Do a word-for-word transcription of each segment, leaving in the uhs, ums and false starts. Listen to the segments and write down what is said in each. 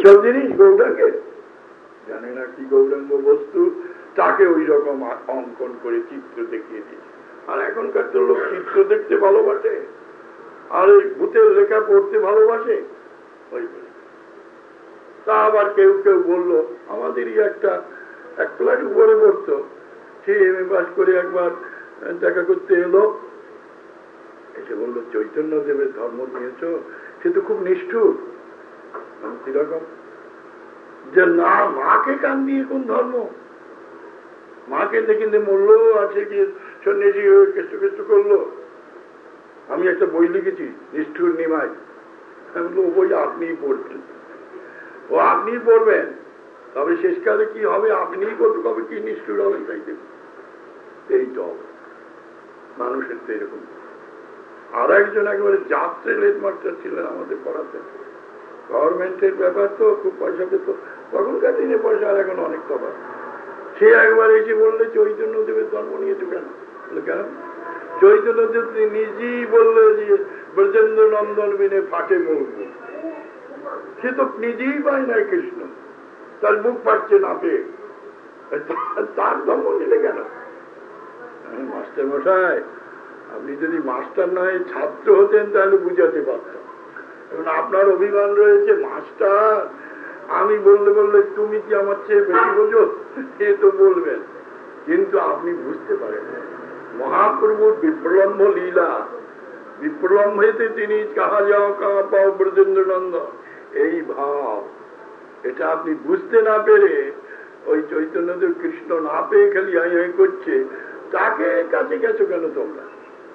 আসল জিনিস গৌরাঙ্গে জানে না কি গৌরাঙ্গ বস্তু, তাকে ওই রকম অঙ্কন করে চিত্র দেখিয়ে দিয়েছে। আর এখনকার তো লোক চিত্র দেখতে ভালোবাসে, আর ওই ভূতের লেখা পড়তে ভালোবাসে। ওই তা আবার কেউ কেউ বললো, আমাদেরই একটা এক ক্লাস উপরে পড়তো, সে এম এ পাস করে একবার দেখা করতে এলো, এসে বললো চৈতন্য দেবের ধর্ম নিয়েছ, সে তো খুব নিষ্ঠুর। কিরকম? যে না, মাকে কান দিয়ে কোন ধর্ম, মাকে দেখে মরলো, আছে কি সন্ন্যাসী হয়ে কেষ্ট কেষ্ট করলো। আমি একটা বই লিখেছি নিষ্ঠুর নিমাই, আমি বললো ও বই আপনিই পড়বেন, ও আপনিই পড়বেন, তবে শেষকালে কি হবে আপনিই বলতে কবে কি নিষ্ঠুর হবে তাই দেখুন। এই তো মানুষের তো এরকম। আর একজন একেবারে যাত্রে লেট মাস্টার ছিলেন আমাদের পড়াতে, গভর্নমেন্টের ব্যাপার তো খুব পয়সা পেত তখনকার দিনে, পয়সা আর এখন অনেক তফাৎ। সে একবার এসে বললে চৈতন্য দেবের ধর্ম নিয়েছে কেন? কেন? চৈতন্য দেব নিজেই বললো যে ব্রজেন্দ্র নন্দন বিনে ফাটে মুখ, সে তো নিজেই পায় নাই কৃষ্ণ, তার মুখ পাচ্ছে না পেয়ে, তার ধর্ম নিলে কেন? মাস্টার মশাই, আপনি যদি মাস্টার নয় ছাত্র হতেন তাহলে বুঝাতে পারতাম। এখন আপনার অভিমান রয়েছে মাস্টার, আমি বললে বললে তুমি কি আমার চেয়ে বেশি বোঝো, সে তো বলবেন, কিন্তু আপনি বুঝতে পারেন মহাপ্রভুর বিপ্লম্ব লীলা, বিপ্লম্বেতে তিনি কাহা যাও কাহা পাও ব্রজেন্দ্র নন্দন, এই ভাব, এটা আপনি বুঝতে না পেরে ওই চৈতন্যদেব কৃষ্ণ না পেয়ে খালি হাই হাই করছে, তাকে কাছে গেছো কেন তোমরা?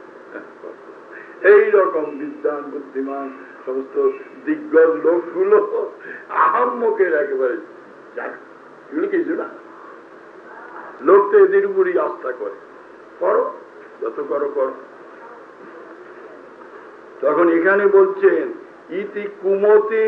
এই রকম বিদ্বান বুদ্ধিমান সমস্ত দিগ্গজ লোকগুলো আহাম্মকের একেবারে কিছু না, লোক তো এদের উপরই আস্থা করে, করো যত করো করো। তখন এখানে বলছেন ইতি কুমতি,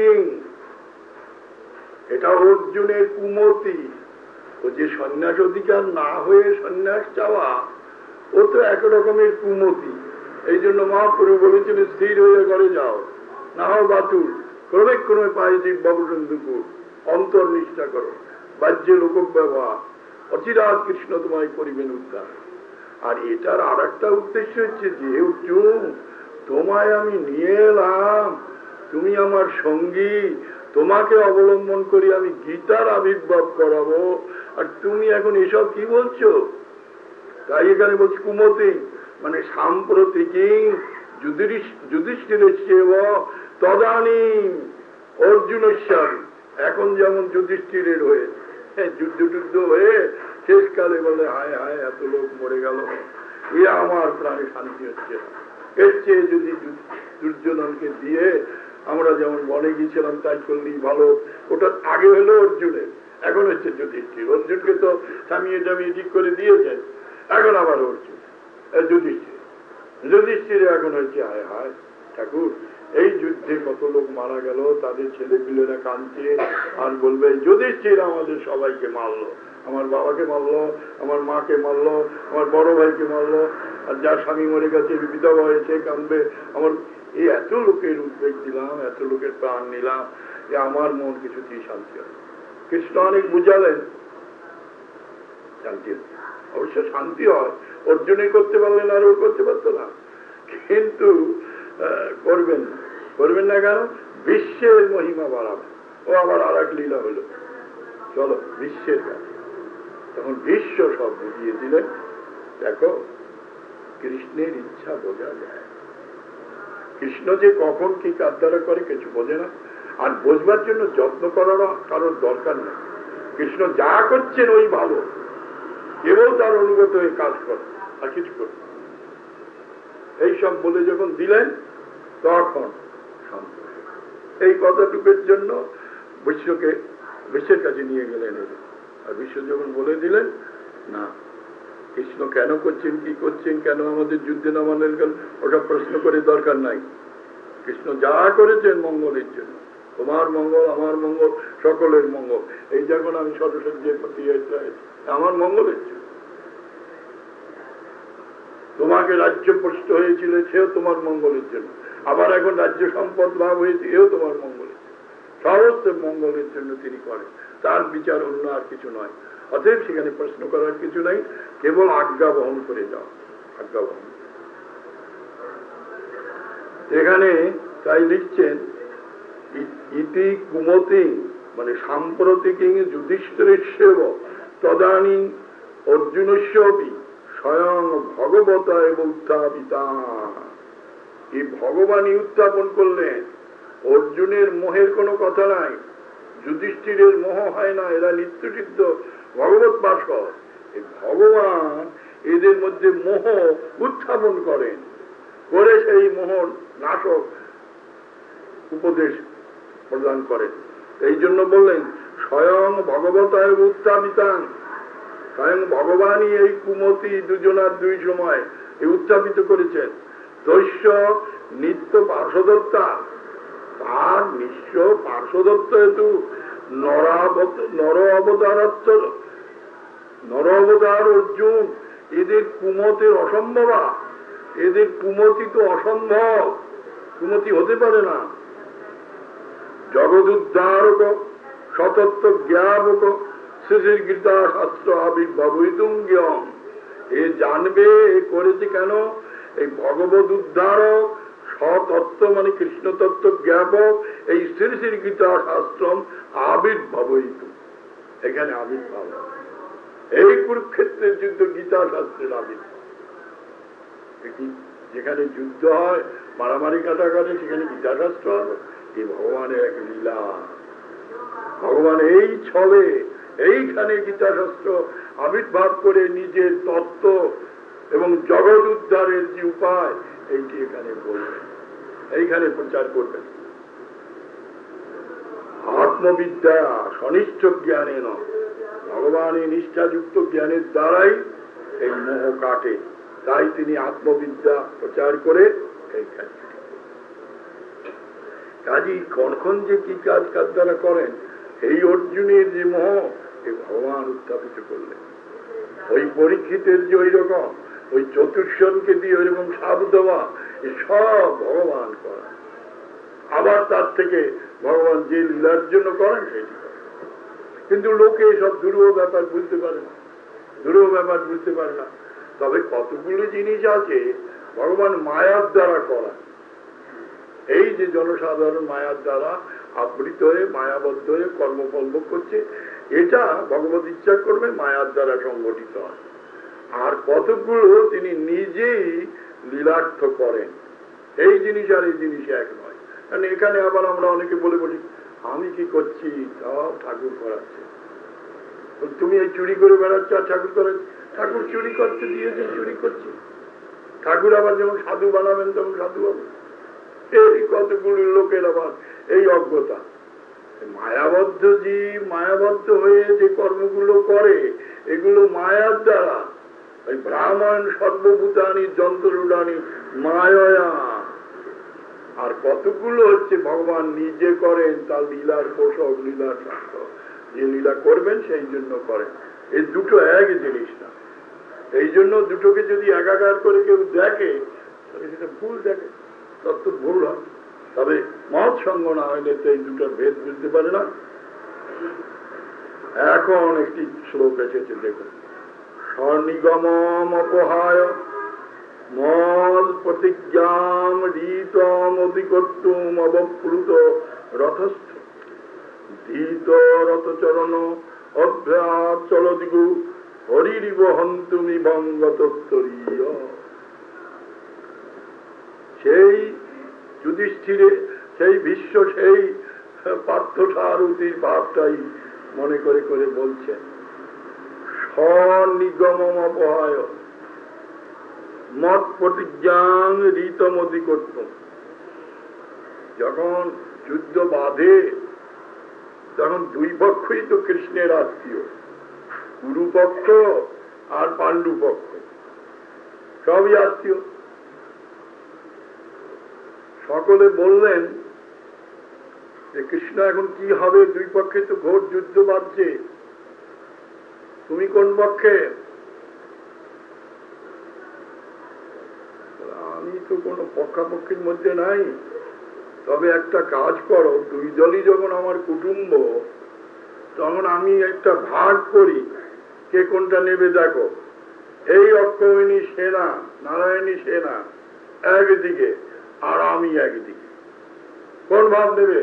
এটা অর্জুনের কুমতি, ও যে সন্ন্যাস অধিকার না হয়ে সন্ন্যাস চাওয়া, ও তো এক রকমের কুমতি। এই জন্য মহাপ্রভু বলেছেন স্থির হয়ে ঘরে যাও, না হও বাতুল, ক্রমে ক্রমে পায়ে জীব বাবুসন্ধুকুর, অন্তর নিষ্ঠা করো, বাহ্যে লোক ব্যবহার, অচিরাত কৃষ্ণ তোমায় করিবেন উদ্ধার। আর এটার আর একটা উদ্দেশ্য হচ্ছে যে অর্জুন, তোমায় আমি নিয়ে এলাম, তুমি আমার সঙ্গী, তোমাকে অবলম্বন করি আমি গীতার আবির্ভাব করাবো, আর তুমি এখন এসব কি বলছো? তাই এখানে বলছি কুমতি, মানে সাম্প্রতিক যুধিষ্ঠিরের সেব তদানীম অর্জুনেশ্বর, এখন যেমন যুধিষ্ঠিরের হয়েছে, যুদ্ধ টুদ্ধ হয়ে শেষকালে বলে হায় হায় এত লোক মরে গেল, এ আমার প্রাণে শান্তি হচ্ছে না, এর চেয়ে যদি দুর্যোধনকে দিয়ে আমরা যেমন বনে গিয়েছিলাম তাই করলেই ভালো। ওটা আগে হলো অর্জুনের, এখন হচ্ছে যুধিষ্ঠির। অর্জুনকে তো থামিয়ে জামিয়ে ঠিক করে দিয়েছেন, এখন আবার অর্জুন যুধিষ্ঠির, যুধিষ্ঠির এখন হচ্ছে হায় হায় ঠাকুর, এই যুদ্ধে কত লোক মারা গেল, তাদের ছেলে পিলেরা কাঁদছে, আর বলবে যুধিষ্ঠির আমাদের সবাইকে মারলো, আমার বাবাকে মারলো, আমার মাকে মারলো, আমার বড় ভাইকে মারলো, আর যার স্বামী মরে গেছে বিধবা হয়েছে কাঁদবে, আমার এই এত লোকের উদ্বেগ দিলাম, এত লোকের প্রাণ নিলাম, এ আমার মন কিছুতেই শান্তি হয়। কৃষ্ণ অনেক বুঝালেন, শান্তি অবশ্য শান্তি হয়, অর্জুনই করতে পারলেন আর ও করতে পারতো না, কিন্তু করবেন করবেন না কেন? বিশ্বের মহিমা বাড়াবে। ও আবার আর এক লীলা হলো, চলো বিশ্বের কাছে, তখন বিশ্ব সব বুঝিয়ে দিলেন। দেখো কৃষ্ণের ইচ্ছা বোঝা যায়, কৃষ্ণ যে কখন কি কার দ্বারা করে কিছু বোঝে না, আর বোঝবার জন্য যত্ন করারও কারোর দরকার নেই। কৃষ্ণ যা করছেন ওই ভালো, কেবল তার অনুগত হয়ে কাজ করে আর কিছু করে। এই সব বলে যখন দিলেন তখন শান্ত। এই কথাটুকুর জন্য বিশ্বকে বিশ্বের কাছে নিয়ে গেলেন, আর বিশ্ব যখন বলে দিলেন না কৃষ্ণ কেন করছেন, কি করছেন, কেন আমাদের যুদ্ধে নামালেন গেল, ওটা প্রশ্ন করে দরকার নাই। কৃষ্ণ যা করেছেন মঙ্গলের জন্য, তোমার মঙ্গল আমার মঙ্গল সকলের মঙ্গল। এই যখন আমি সরস্বতীর প্রতি আমার মঙ্গলের জন্য, তোমাকে রাজ্য পুষ্ট হয়েছিল সেও তোমার মঙ্গলের জন্য, আবার এখন রাজ্য সম্পদ লাভ হয়েছে এও তোমার মঙ্গলের জন্য। সমস্ত মঙ্গলের জন্য তিনি করেন, তার বিচার অন্য আর কিছু নয়। অতএব সেখানে প্রশ্ন করার কিছু নাই, কেবল আজ্ঞা বহন করে যাও, আজ্ঞা বহন। এখানে তাই লিখছেন ইতি কুমতি মানে সাম্প্রতিক যুধিষ্ঠিরের সেব তদানীং অর্জুনস্যপি স্বয়ং ভগবতা এবং উত্থাপিতা। এই ভগবানই উত্থাপন করলেন, অর্জুনের মোহের কোনো কথা নাই, যুধিষ্ঠিরের মোহ হয় না, এরা নিত্যসিদ্ধ ভগবত পার্ষদ। এই ভগবান এদের মধ্যে মোহ উত্থাপন করেন, করে সেই মোহ নাশক উপদেশ প্রদান করেন। এই জন্য বললেন স্বয়ং ভগবতায় উত্থাপিতাং, স্বয়ং ভগবানই এই কুমতি দুজনার দুই সময় এই উত্থাপিত করেছেন। দৈশ্য নিত্য পার্শ্বদত্তা, তার নিঃস্ব পার্শ্বদত্ত হেতু নর অবতারাচ্ছ নর অবতার অর্জুন, এদের কুমতের অসম্ভবা, এদের কুমতি তো অসম্ভব, কুমতি হতে পারে না। জগদুদ্ধারক সতত্ব জ্ঞাপক শিশির গীতা শাস্ত্র আবির্ভাবইতুঙ্গম, এ জানবে এ করেছে কেন, এই ভগবত উদ্ধারক সতত্ত্ব মানে কৃষ্ণ তত্ত্ব জ্ঞাপক এই শ্রী শ্রী গীতা শাস্ত্রম আবির্ভাবইতু, এখানে আবির্ভাব, এই কুরুক্ষেত্রের যুদ্ধ গীতা শাস্ত্রের আবির্ভাব। যেখানে যুদ্ধ হয় মারামারি কাটাকাটি, সেখানে গীতা শাস্ত্র হবে, এই ভগবানের এক লীলা। ভগবান এই ছলে এইখানে গীতা শাস্ত্র আবির্ভাব করে নিজের তত্ত্ব এবং জগৎ উদ্ধারের যে উপায় এইটি এখানে বলবেন, এইখানে প্রচার করবেন। আত্মবিদ্যা সনিষ্ঠ জ্ঞানে নয়, ভগবানের নিষ্ঠাযুক্ত জ্ঞানের দ্বারাই এই মোহ কাটে, তাই তিনি আত্মবিদ্যা প্রচার করে এইখানে। কাজী কখন যে কি কাজ কাজ দ্বারা করেন, এই অর্জুনের যে মোহ এই ভগবান উত্থাপিত করলেন। ওই পরীক্ষিতের যে ওই রকম ওই চতুর্শনকে দিয়ে ওইরকম সাপ দেওয়া, সব ভগবান করা। আবার তার থেকে ভগবান যে লীলার জন্য করেন সেটি করেন, কিন্তু লোকে সব দুরূহ ব্যাপার বুঝতে পারে না, দুরূহ ব্যাপার বুঝতে পারে না। তবে কতগুলো জিনিস আছে ভগবান মায়ার দ্বারা করা। এই যে জনসাধারণ মায়ার দ্বারা আবৃত হয়ে মায়াবদ্ধ হয়ে কর্মকর্ম করছে, এটা ভগবত ইচ্ছা করবে মায়ার দ্বারা সংগঠিত হয়। আর কতগুলো তিনি নিজেই লীলার্থ করেন, এই জিনিস আর এই জিনিস এক নয়। কারণ এখানে আবার আমরা অনেকে বলে বলি আমি কি করছি, সব ঠাকুর করাচ্ছে। তুমি এই চুরি করে বেড়াচ্ছ আর ঠাকুর করে, ঠাকুর চুরি করতে দিয়েছেন, চুরি করছি। ঠাকুর আবার যেমন সাধু বানাবেন তেমন সাধু হবে। এই কতগুলো লোকের আবার এই অজ্ঞতা। মায়াবদ্ধ জীব মায়াবদ্ধ হয়ে যে কর্মগুলো করে এগুলো মায়ার দ্বারা। ওই ব্রাহ্মণ সর্বভূতানি যন্ত্রুডানি মায়া, আর কতগুলো হচ্ছে ভগবান নিজে করেন, তার লীলার পোষক, লীলার শাস্ত্র, যে লীলা করবেন সেই জন্য করেন। এই দুটো এক জিনিস না, এই জন্য দুটোকে যদি একাকার করে কেউ দেখে তাহলে সেটা ভুল দেখে, তত্ত্ব ভুল হয়। তবে মহৎ সঙ্গ না হইলে তো এই দুটোর ভেদ বুঝতে পারে না। এখন একটি শ্লোক এসেছে, দেখুন। স্বনিগমম অপহায় মল প্রতিজ্ঞাম রীতম অধিকর্তুম অবপ্লুত রথস্থ ধীত রথচরণ অভ্যাচল দিগু হরিরিব হন্তুমি বঙ্গতত্তরীয়। সেই যুধিষ্ঠিরে সেই বিশ্ব সেই পার্থসারথীর ভাবটাই মনে করে করে বলছেন। স্বনিগমম অপহায় মত প্রতিজ্ঞাং রীতম অধিকর্তুম। যখন যুদ্ধ বাঁধে তখন দুই পক্ষই তো কৃষ্ণের আত্মীয়, কুরু পক্ষ আর পাণ্ডু পক্ষ সবই আত্মীয়। সকলে বললেন যে কৃষ্ণ এখন কি হবে, দুই পক্ষে তো ঘোর যুদ্ধ বাঁধছে, তুমি কোন পক্ষে? আমি তো কোনো পক্ষাপক্ষের মধ্যে নাই, তবে একটা কাজ করো, দুই দলই যখন আমার কুটুম্ব, তখন আমি একটা ভাগ করি, কে কোনটা নেবে দেখো। এই অক্ষৌহিণী সেনা, নারায়ণী সেনা একদিকে, আর আমি একদিকে, কোন ভাব নেবে?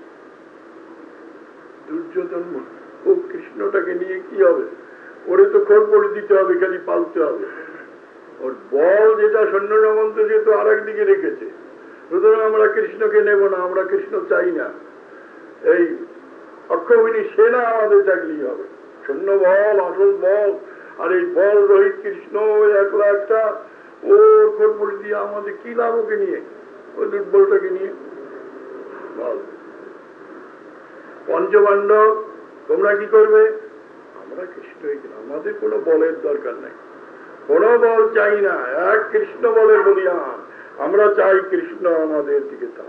দুর্যোধন ও কৃষ্ণটাকে নিয়ে কি হবে? ওরে তো খড়পড়ি দিতে হবে, খালি পালতে হবে। ওর বল যেটা সৈন্য সামন্ত যেহেতু আর একদিকে রেখেছে, সুতরাং আমরা কৃষ্ণকে নেব না, আমরা কৃষ্ণ চাই না। এই অক্ষৌহিণী সেনা আমাদের চাকরি হবে, সৈন্য বল, আসল বল, আর এই বল রহিত কৃষ্ণ একলা একটা, ওর খড়পড়ি দিয়ে আমাদের কি লাভ ওকে নিয়ে, ওই দুর্বলটাকে নিয়ে? বল পঞ্চপাণ্ডব তোমরা কি করবে? আমরা কৃষ্ণ, আমাদের কোনো বলের দরকার নাই, কোনো বল চাই না, এক কৃষ্ণ বলের বলিয়ান, আমরা চাই কৃষ্ণ আমাদের দিকে থাক।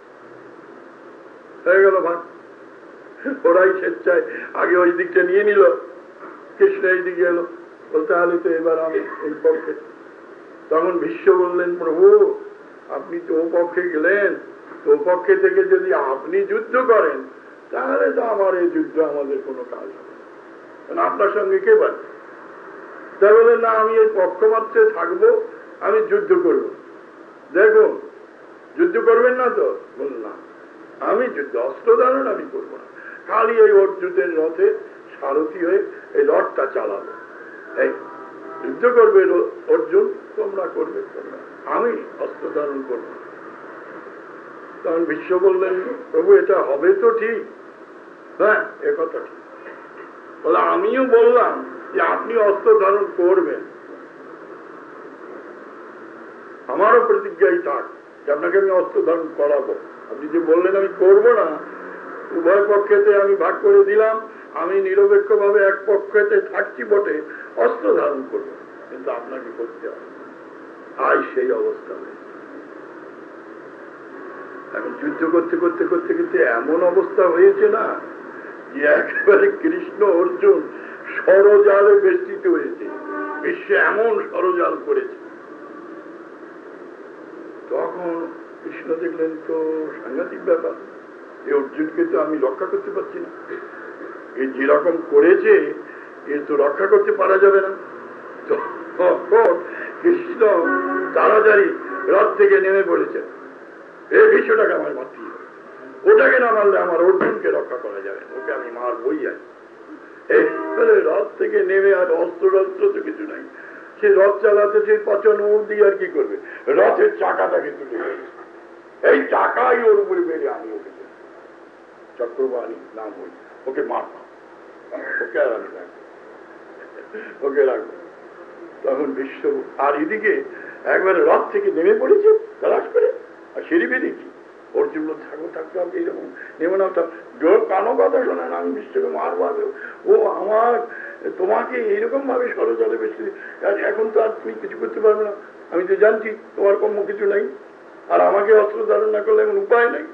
হয়ে গেল ভাগ। ওরাই স্বেচ্ছায় আগে ওই দিকটা নিয়ে নিল, কৃষ্ণ এই দিকে এলো, বলতে হলে তো এবার আমি এই পক্ষে। তখন ভীষ্ম বললেন, প্রভু আপনি তো ও পক্ষে গেলেন, তো পক্ষে থেকে যদি আপনি যুদ্ধ করেন তাহলে তো আমার এই যুদ্ধ আমাদের কোনো কাজ হবে না, আপনার সঙ্গে কে পারে? তাই বলেন না, আমি এই পক্ষমাত্রে থাকবো, আমি যুদ্ধ করব। দেখুন যুদ্ধ করবেন না তো? বল না, আমি যুদ্ধ অস্ত্র ধারণ আমি করবো না, খালি এই অর্জুনের রথে সারথি হয়ে এই রথটা চালাবো। এই যুদ্ধ করবে অর্জুন, তোমরা করবে তোমরা, আমি অস্ত্র ধারণ করব। তখন ভীষ্ম বললেন, প্রভু এটা হবে তো ঠিক? হ্যাঁ এ কথা ঠিক। বলে আমিও বললাম যে আপনি অস্ত্র ধারণ করবেন, আমারও প্রতিজ্ঞাই থাক যে আপনাকে আমি অস্ত্র ধারণ করাবো। আপনি যে বললেন আমি করব না, উভয় পক্ষেতে আমি ভাগ করে দিলাম, আমি নিরপেক্ষ ভাবে এক পক্ষেতে থাকছি বটে, অস্ত্র ধারণ করব, কিন্তু আপনাকে করতে হবে। আজ সেই অবস্থা হয়েছে। এখন যুদ্ধ করতে করতে করতে করতে এমন অবস্থা হয়েছে না যে একেবারে কৃষ্ণ অর্জুন ষড়জালে বেষ্টিত হয়েছে, বিশ্বে এমন ষড়জাল করেছে। তখন কৃষ্ণ দেখলেন তো সাংঘাতিক ব্যাপার, এই অর্জুনকে তো আমি রক্ষা করতে পারছি না, এই যেরকম করেছে এ তো রক্ষা করতে পারা যাবে না। তখন কৃষ্ণ তাড়াতাড়ি রথ থেকে নেমে পড়েছেন, এই বিষয়টাকে আমার মারতে হবে, ওটাকে না মারলে আমার অর্জুনকে রক্ষা করা যাবে, ওকে আমি মারবই। আর এই রথ থেকে নেমে, আর অস্ত্র অস্ত্র তো কিছু নাই, সে রথ চালাতে সেই পচন মুখ দিয়ে আর কি করবে, রথের চাকাটাকে তুলে গেছে, এই চাকাই ওর উপরে বেড়ে আমি ওকে চক্রবাণী নাম হই, ওকে মারতাম, ওকে আর আমি রাখবো, ওকে রাখবো। তখন বিশ্ব আর এদিকে একবারে রথ থেকে নেমে পড়েছে তালাশ করে, আর সিঁড়ি বেরিয়েছি। অর্জুন থাকবো থাকতো আমি এইরকম নেমে না, কানো কথা শোনা না, আমি বিশ্বকে মারবো, ও আমার তোমাকে এইরকম ভাবে ষড়জালে বেশি, এখন তো আর তুমি কিছু করতে পারবে না, আমি তো জানছি তোমার কর্ম কিছু নাই, আর আমাকে অস্ত্র ধারণ না করলে এমন উপায় নাই।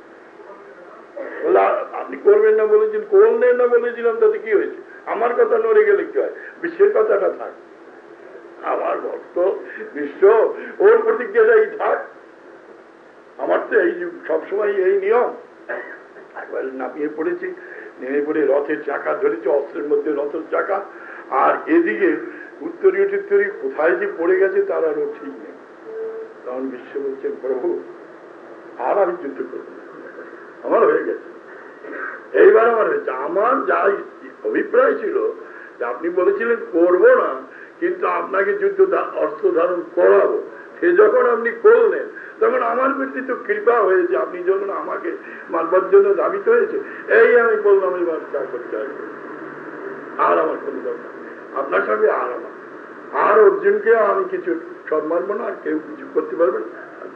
বলে আপনি করবেন না বলেছেন, করলেন না বলেছিলাম, তাতে কি হয়েছে? আমার কথা নড়ে গেলে কি হয়, বিশ্বের কথাটা থাক, আমার ভক্ত বিশ্ব ওর প্রতিজ্ঞাটাই থাক, আমার তো এই সবসময় এই নিয়ম। একবার নামিয়ে পড়েছি, নেমে পড়ে রথের চাকা ধরেছে, অস্ত্রের মধ্যে রথের চাকা, আর এদিকে উত্তরীয় টিত্তরী কোথায় যে পড়ে গেছে তার আরও ঠিক নেই। তখন বিশ্ব বলছেন, প্রভু আর আমি যুদ্ধ করব না, আমার হয়ে গেছে, এইবার আমার হয়েছে। আমার যা অভিপ্রায় ছিল যে আপনি বলেছিলেন করব না, কিন্তু আপনাকে যুদ্ধ অস্ত্র ধারণ করাবো, সে যখন আপনি করলেন তখন আমার প্রতি তো কৃপা হয়েছে, আপনি যখন আমাকে মানবার জন্য দাবিত হয়েছে, এই আমি বললাম এবার যা করতে হবে, আর আমার কোনো দরকার আপনার সঙ্গে, আর আমার আর অর্জুনকে আমি কিছু সব মানবো না, আর কেউ কিছু করতে পারবে না।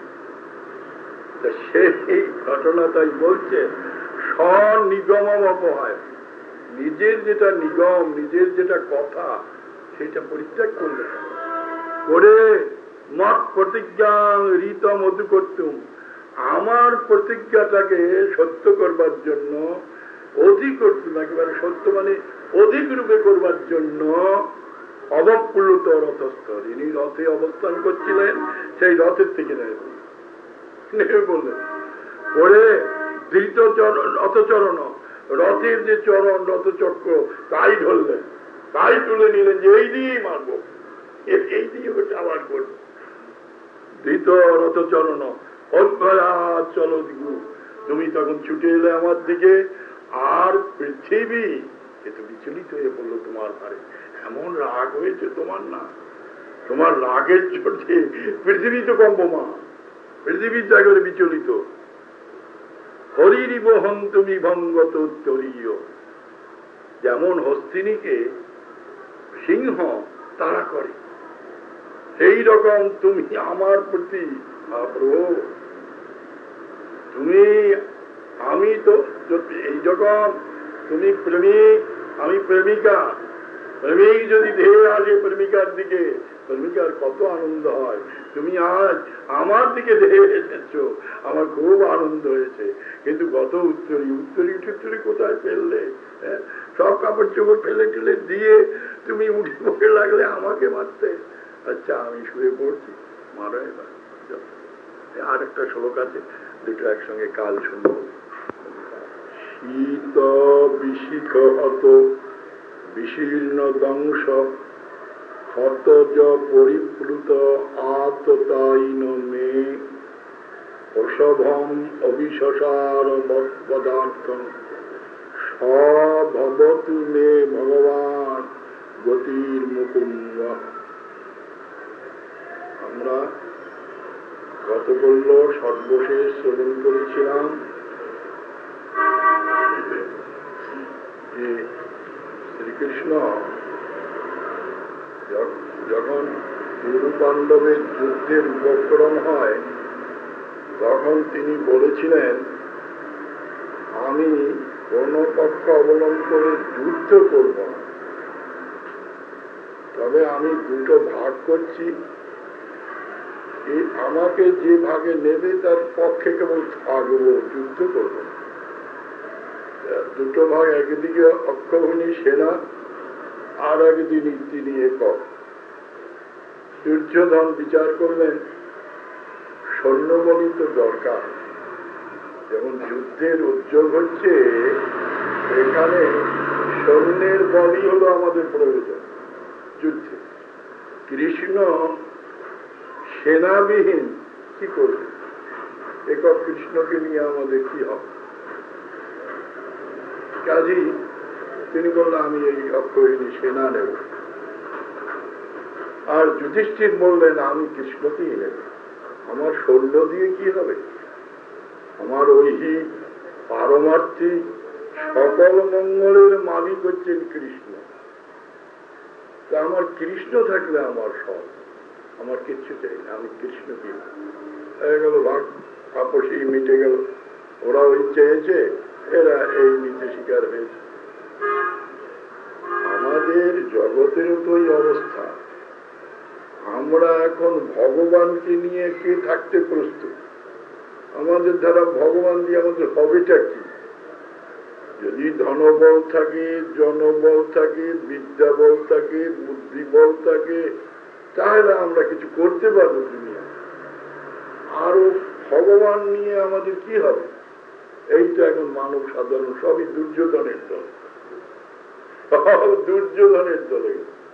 সেই ঘটনাটাই বলছে, স্বনিগম অপহায়, নিজের যেটা নিগম, নিজের যেটা কথা, সেটা পরিত্যাগ করলে করে মত প্রতিজ্ঞা রীত মধু করতুম, আমার প্রতিজ্ঞাটাকে সত্য করবার জন্য, অধিক করতুম, একেবারে সত্য মানে অধিক রূপে করবার জন্য অবপ্লুত রথস্থ, যিনি রথে অবস্থান করছিলেন সেই রথের থেকে নেমে নেমে বললেন, পরে ধৃত চরণ রথচরণ, রথের যে চরণ রথচক্র তাই ধরলেন, তাই তুলে নিলেন যে এই দিয়েই মারব, এই দিয়ে আবার করব। ধৃত রথচরণ অভ্যয়া চলো দিগু, তুমি তখন ছুটে এলে আমার দিকে, আর পৃথিবী এত বিচলিত হয়ে বললো তোমার ভারে। এমন রাগ হয়েছে তোমার, না তোমার রাগের চোটে পৃথিবী তো কম্পমা, পৃথিবীর জায়গায় বিচলিত। হরিরিব হন তুমি ভঙ্গত উত্তরীয়, যেমন হস্তিনীকে সিংহ তাড়া করে সেই রকম তুমি আমার প্রতি, প্রভু তুমি, আমি তো এই রকম, তুমি প্রেমিক আমি প্রেমিকা, প্রেমিক যদি ধেয়ে আসে প্রেমিকার দিকে, প্রেমিকার কত আনন্দ হয়। তুমি আজ আমার দিকে ধেয়ে এসেছ, আমার খুব আনন্দ হয়েছে। কিন্তু গত উত্তরী উত্তরী টুত্তরী কোথায় ফেললে? সব কাপড় চোপড় ফেলে টেলে দিয়ে তুমি উঠে পড়ে লাগলে আমাকে মারতে। আচ্ছা আমি শুয়ে পড়ছি, মারো এবার। আর একটা শ্লোক আছে, দুটো একসঙ্গে কাল শুনব। শীত বিশিখ হত বিশীর্ণ দংশ হতজ পরিপ্লুত আততাইন মে অসভম অবিশসার পদার্থ সভবতু মে ভগবান গতির মুকুন্দ। আমরা গত বলল সর্বশেষ শ্রবণ করেছিলাম যে শ্রীকৃষ্ণ যখন কুরু পাণ্ডবের যুদ্ধের উপক্রম হয় তখন তিনি বলেছিলেন আমি কোন পক্ষ অবলম্বন করে যুদ্ধ করব না, তবে আমি দুটো ভাগ করছি, আমাকে যে ভাগে নেবে তার পক্ষে কেবল থাকবো, যুদ্ধ করবো। দুটো ভাগ, একদিকে অক্ষৌহিণী সেনা আর একদিন তিনি একক। দুর্যোধন বিচার করলেন সৈন্যবলই তো দরকার, যেমন যুদ্ধের উদ্যোগ হচ্ছে এখানে সৈন্যের বলই হলো আমাদের প্রয়োজন যুদ্ধে। কৃষ্ণ সেনাবিহীন কি করবে? একক কৃষ্ণকে নিয়ে আমাদের কি হবে? কাজেই তিনি বললেন আমি এই অক্ষৌহিণী সেনা নেব। আর যুধিষ্ঠির বললেন আমি কৃষ্ণকেই নেব, আমার সৈন্য দিয়ে কি হবে? আমার ঐহিক পারমার্থিক সকল মঙ্গলের মালিক হচ্ছেন কৃষ্ণ, তা আমার কৃষ্ণ থাকলে আমার সব, আমার কিচ্ছু চাই না, আমি কৃষ্ণকে। হয়ে গেল ভাগ, আপসি মিটে গেল। ওরা ওই চেয়েছে, এরা এই নীতি শিকার হয়েছে। আমাদের জগতেরও তো এই অবস্থা। আমরা এখন ভগবানকে নিয়ে কে থাকতে প্রস্তুত? আমাদের দ্বারা ভগবান দিয়ে আমাদের হবেটা কি? যদি ধনবল থাকে, জনবল থাকে, বিদ্যা বল থাকে, বুদ্ধি বল থাকে, তাহলে আমরা কিছু করতে পারবো দুনিয়া। আরো ভগবান নিয়ে আমাদের কি হবে? এইটা এখন মানব সাধারণ সবই দুর্যোধনের দল, সব দুর্যোধনের দলে।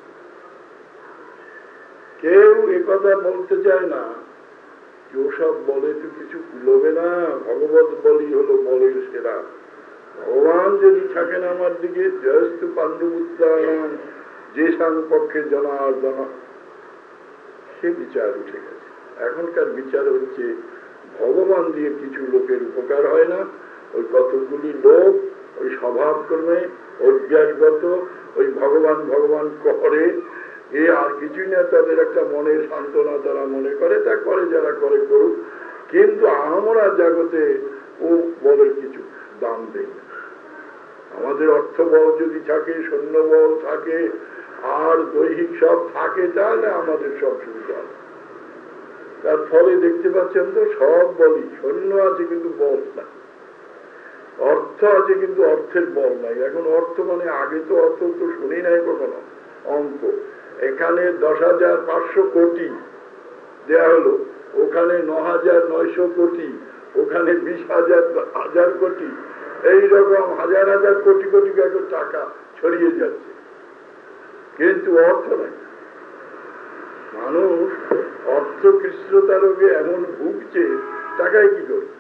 কেউ একথা বলতে চায় না যে ওসব বলে তো কিছু কুলবে না, ভগবত বলই হলো বলের সেরা। ভগবান যদি থাকেন আমার দিকে, জয়স্তু পাণ্ডুপুত্রাণাং যে সাং পক্ষে জনার্দন, সে বিচার উঠে গেছে। এখনকার বিচার হচ্ছে ভগবান দিয়ে কিছু লোকের উপকার হয় না, ওই কতগুলি লোক ওই স্বভাব ক্রমে অভ্যাসগত ওই ভগবান ভগবান করে, এ আর কিছুই না। তাদের একটা মনের সান্ত্বনা তারা মনে করে, তা করে, যারা করে করুক। কিন্তু আমরা জগতে ও বলের কিছু দাম দেই না। আমাদের অর্থ বল যদি থাকে, সৈন্য বল থাকে, আর দৈহিক সব থাকে, তাহলে আমাদের সব সুবিধা হবে। তার ফলে দেখতে পাচ্ছেন তো সব বলি, সৈন্য আছে কিন্তু বল না, অর্থ আছে কিন্তু অর্থের বল নাই। এখন অর্থ মানে আগে তো অর্থ তো শুনি নাই কখনো। অঙ্ক এখানে দশ হাজার পাঁচশো কোটি দেয়া হলো, ওখানে ন হাজার নয়শো কোটি, ওখানে বিশ হাজার হাজার কোটি, এইরকম হাজার হাজার কোটি কোটি টাকা ছড়িয়ে যাচ্ছে, কিন্তু অর্থ নাই। মানুষ অর্থকৃষ্ণতা রোগে এমন ভুগছে, টাকায় কি করবে?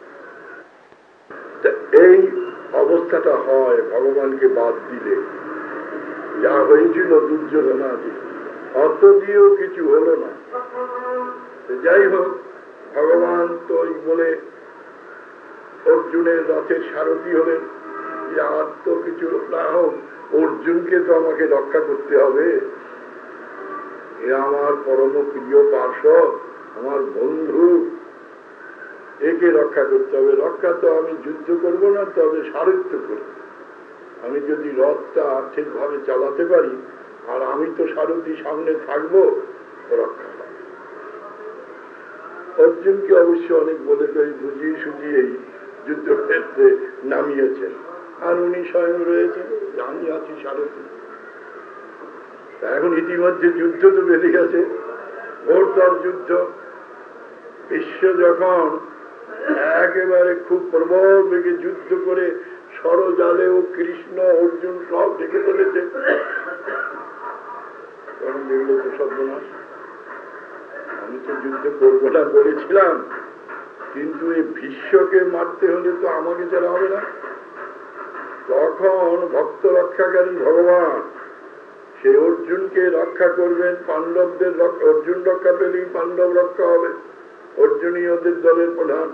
এই অবস্থাটা হয় ভগবানকে বাদ দিলে। যা হয়েছিল দুর্যোধনাদি, অর্থ দিয়েও কিছু হলো না। যাই হোক, ভগবান তো বলে অর্জুনের রথের সারথি হলেন, যে আর তো কিছু না হোক, অর্জুনকে তো আমাকে রক্ষা করতে হবে। এ আমার পরম প্রিয় পার্শ্বদ, আমার বন্ধু, একে রক্ষা করতে হবে। রক্ষা তো আমি যুদ্ধ করব না, তবে সারথ্য করব। আমি যদি রথটা ঠিকভাবে চালাতে পারি, আর আমি তো সারথি সামনে থাকবো, রক্ষা পাবো। অর্জুনকে অবশ্য অনেক বলে বুঝিয়ে সুঝিয়েই যুদ্ধক্ষেত্রে নামিয়েছেন, আর উনি স্বয়ং রয়েছেন, আমি আছি সারথি। এখন ইতিমধ্যে যুদ্ধ তো বেঁধে গেছে, ঘোরতর যুদ্ধ। বিশ্ব যখন একেবারে খুব প্রবল বেগে যুদ্ধ করে ষড়জালেও কৃষ্ণ অর্জুন সব ঢেকে ফেলেছে, তখন দেখলো তো সর্বনাশ, আমি তো যুদ্ধ করবো না বলেছিলাম, কিন্তু এই বিশ্বকে মারতে হলে তো আমাকে ছাড়া হবে না। তখন ভক্ত রক্ষাকারী ভগবান সে অর্জুনকে রক্ষা করবেন। পাণ্ডবদের অর্জুন রক্ষা পেলেই পাণ্ডব রক্ষা হবে, অর্জুনই ওদের দলের প্রধান।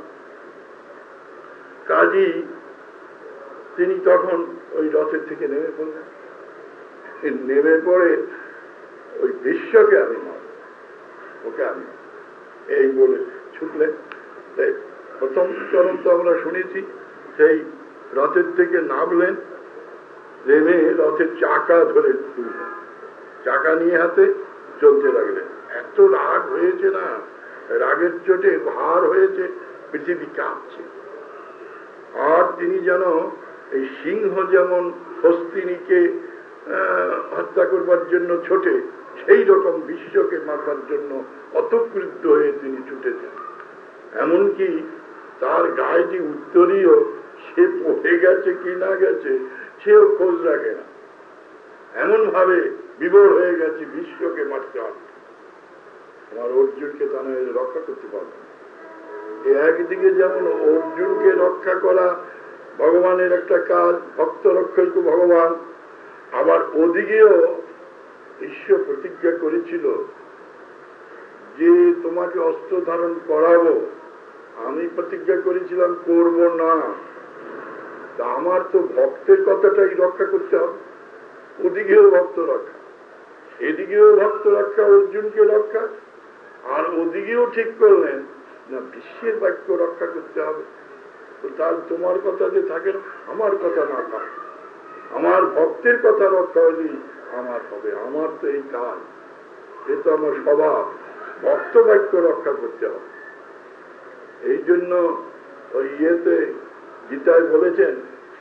কাজী তিনি তখন ওই রথের থেকে নেমে পড়লেন, নেমে পড়ে ওই বিশ্বকে আমি মারব, ওকে আমি এই বলে ছুটলেন। প্রথম চরণ তো আমরা শুনেছি, সেই রথের থেকে নামলেন, নেমে রথের চাকা ধরে তুললেন, চাকা নিয়ে হাতে চলতে লাগলেন। এত রাগ হয়েছে না, রাগের চোটে ভার হয়েছে, পৃথিবী কাঁপছে। আর তিনি যেন এই সিংহ যেমন হস্তিনীকে হত্যা করবার জন্য ছোটে, সেই রকম বিশ্বকে মারবার জন্য অতক্রুদ্ধ হয়ে তিনি ছুটেছেন। এমনকি তার গায়ে যে উত্তরীয়, সে পড়ে গেছে কি না গেছে সেও খোঁজ রাখে না, এমন ভাবে বিভোর হয়ে গেছে বিশ্বকে মারতে হবে। আমার অর্জুনকে তা নয় রক্ষা করতে পারবে। একদিকে যেমন অর্জুনকে রক্ষা করা ভগবানের একটা কাজ, ভক্ত রক্ষক ভগবান, আবার ওদিকেও ঈশ্বর প্রতিজ্ঞা করেছিল যে তোমাকে অস্ত্র ধারণ করাবো। আমি প্রতিজ্ঞা করেছিলাম করব না, তা আমার তো ভক্তের কথাটাই রক্ষা করতে হবে। ওদিকেও ভক্ত রক্ষা, এদিকেও ভক্ত রক্ষা, অর্জুনকে রক্ষা, আর ওদিকেও ঠিক করলেন না বিশ্বের বাক্য রক্ষা করতে হবে। তো তার তোমার কথা যে থাকে না, আমার কথা না থাকে, আমার ভক্তের কথা রক্ষা হলেই আমার হবে। আমার তো এই কাজ, এ তো আমার স্বভাব, ভক্ত বাক্য রক্ষা করতে হবে। এই জন্য ওই ইয়েতে গীতায় বলেছেন,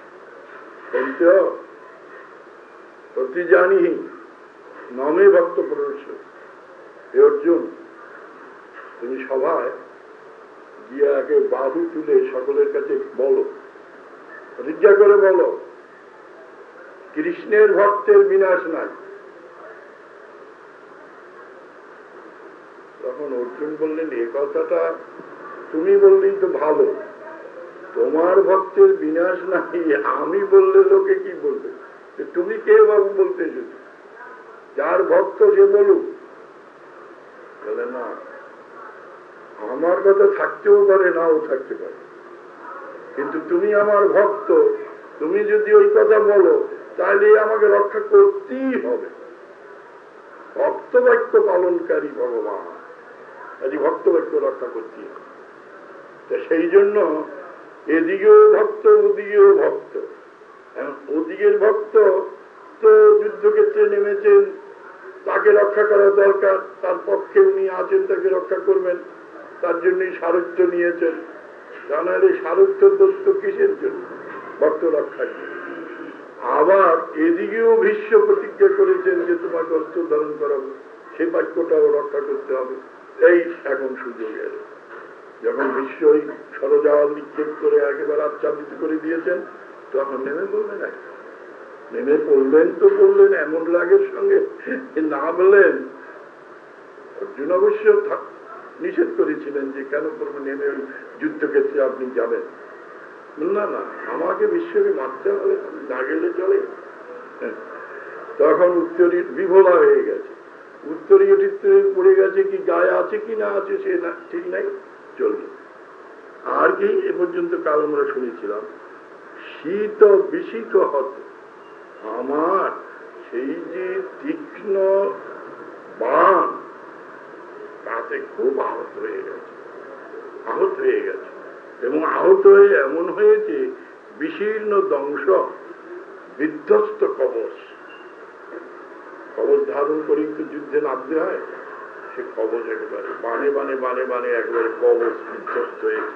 প্রতি জানি নমে ভক্ত প্রবেশ। হে অর্জুন, তুমি সভায় গিয়ে আগে বাহু তুলে সকলের কাছে বলো, প্রতিজ্ঞা করে বলো, কৃষ্ণের ভক্তের বিনাশ নাই। তখন অর্জুন বললেন, এ কথাটা তুমি বললেই তো ভালো, তোমার ভক্তের বিনাশ নাই আমি বললে লোকে কি বলবে? তুমি কে বাবু বলতে যদি, যার ভক্ত সে বলুক। বলে না, আমার কথা থাকতেও পারে, নাও থাকতে পারে, কিন্তু তুমি আমার ভক্ত, তুমি যদি ওই কথা বলো তাহলে আমাকে রক্ষা করতেই হবে। ভক্ত বাক্য পালনকারী ভগবান, আজ ভক্ত বাক্য রক্ষা করতেই হবে। সেই জন্য এদিকেও ভক্ত, ওদিকেও ভক্ত। ওদিকের ভক্ত তো যুদ্ধক্ষেত্রে নেমেছেন, তাকে রক্ষা করা দরকার, তার পক্ষে উনি আছেন, তাকে রক্ষা করবেন, তার জন্যই সারথ্য নিয়েছেন। জানালে সারথ্য দোস্ত কিসের জন্য? ভক্ত রক্ষার জন্য। আবার এদিকেও ভীষ্ম প্রতিজ্ঞা করেছেন যে তোমাকে অস্ত্র ধারণ করাবো, সেই বাক্যটাও রক্ষা করতে হবে। এই এখন সুযোগ এলো। যখন বিশ্বই সরজাল নিক্ষেপ করে একেবারে আচ্ছাদিত করে দিয়েছেন, তখন নেমে বললেন না, নেমে পড়লেন তো বললেন এমন রাগের সঙ্গে, না বললেন। অর্জুন অবশ্য নিষেধ করেছিলেন যে কেন করবে, নেমে ওই যুদ্ধক্ষেত্রে আপনি যাবেন না, না আমাকে বিশ্বকে মারতে হবে, না গেলে চলে। তখন উত্তরীয় বিভোলা হয়ে গেছে, উত্তরীয় টিত্তরীয় পড়ে গেছে, কি গায়ে আছে কি না আছে সে না ঠিক নাই, চলবে। আর কি এ পর্যন্ত কাল আমরা শুনেছিলাম, শীত বিশিত হত, আমার সেই যে তীক্ষ্ণ বাণ তাতে খুব আহত হয়ে গেছে, আহত হয়ে গেছে এবং আহত হয়ে এমন হয়েছে বিশীর্ণ ধ্বংস বিধ্বস্ত কবচ, কবচ ধারণ করে তো যুদ্ধে নামতে হয়, সে কবচ একেবারে বানে বানে বানে বানে একেবারে কবচ বিধ্বস্ত হয়েছে,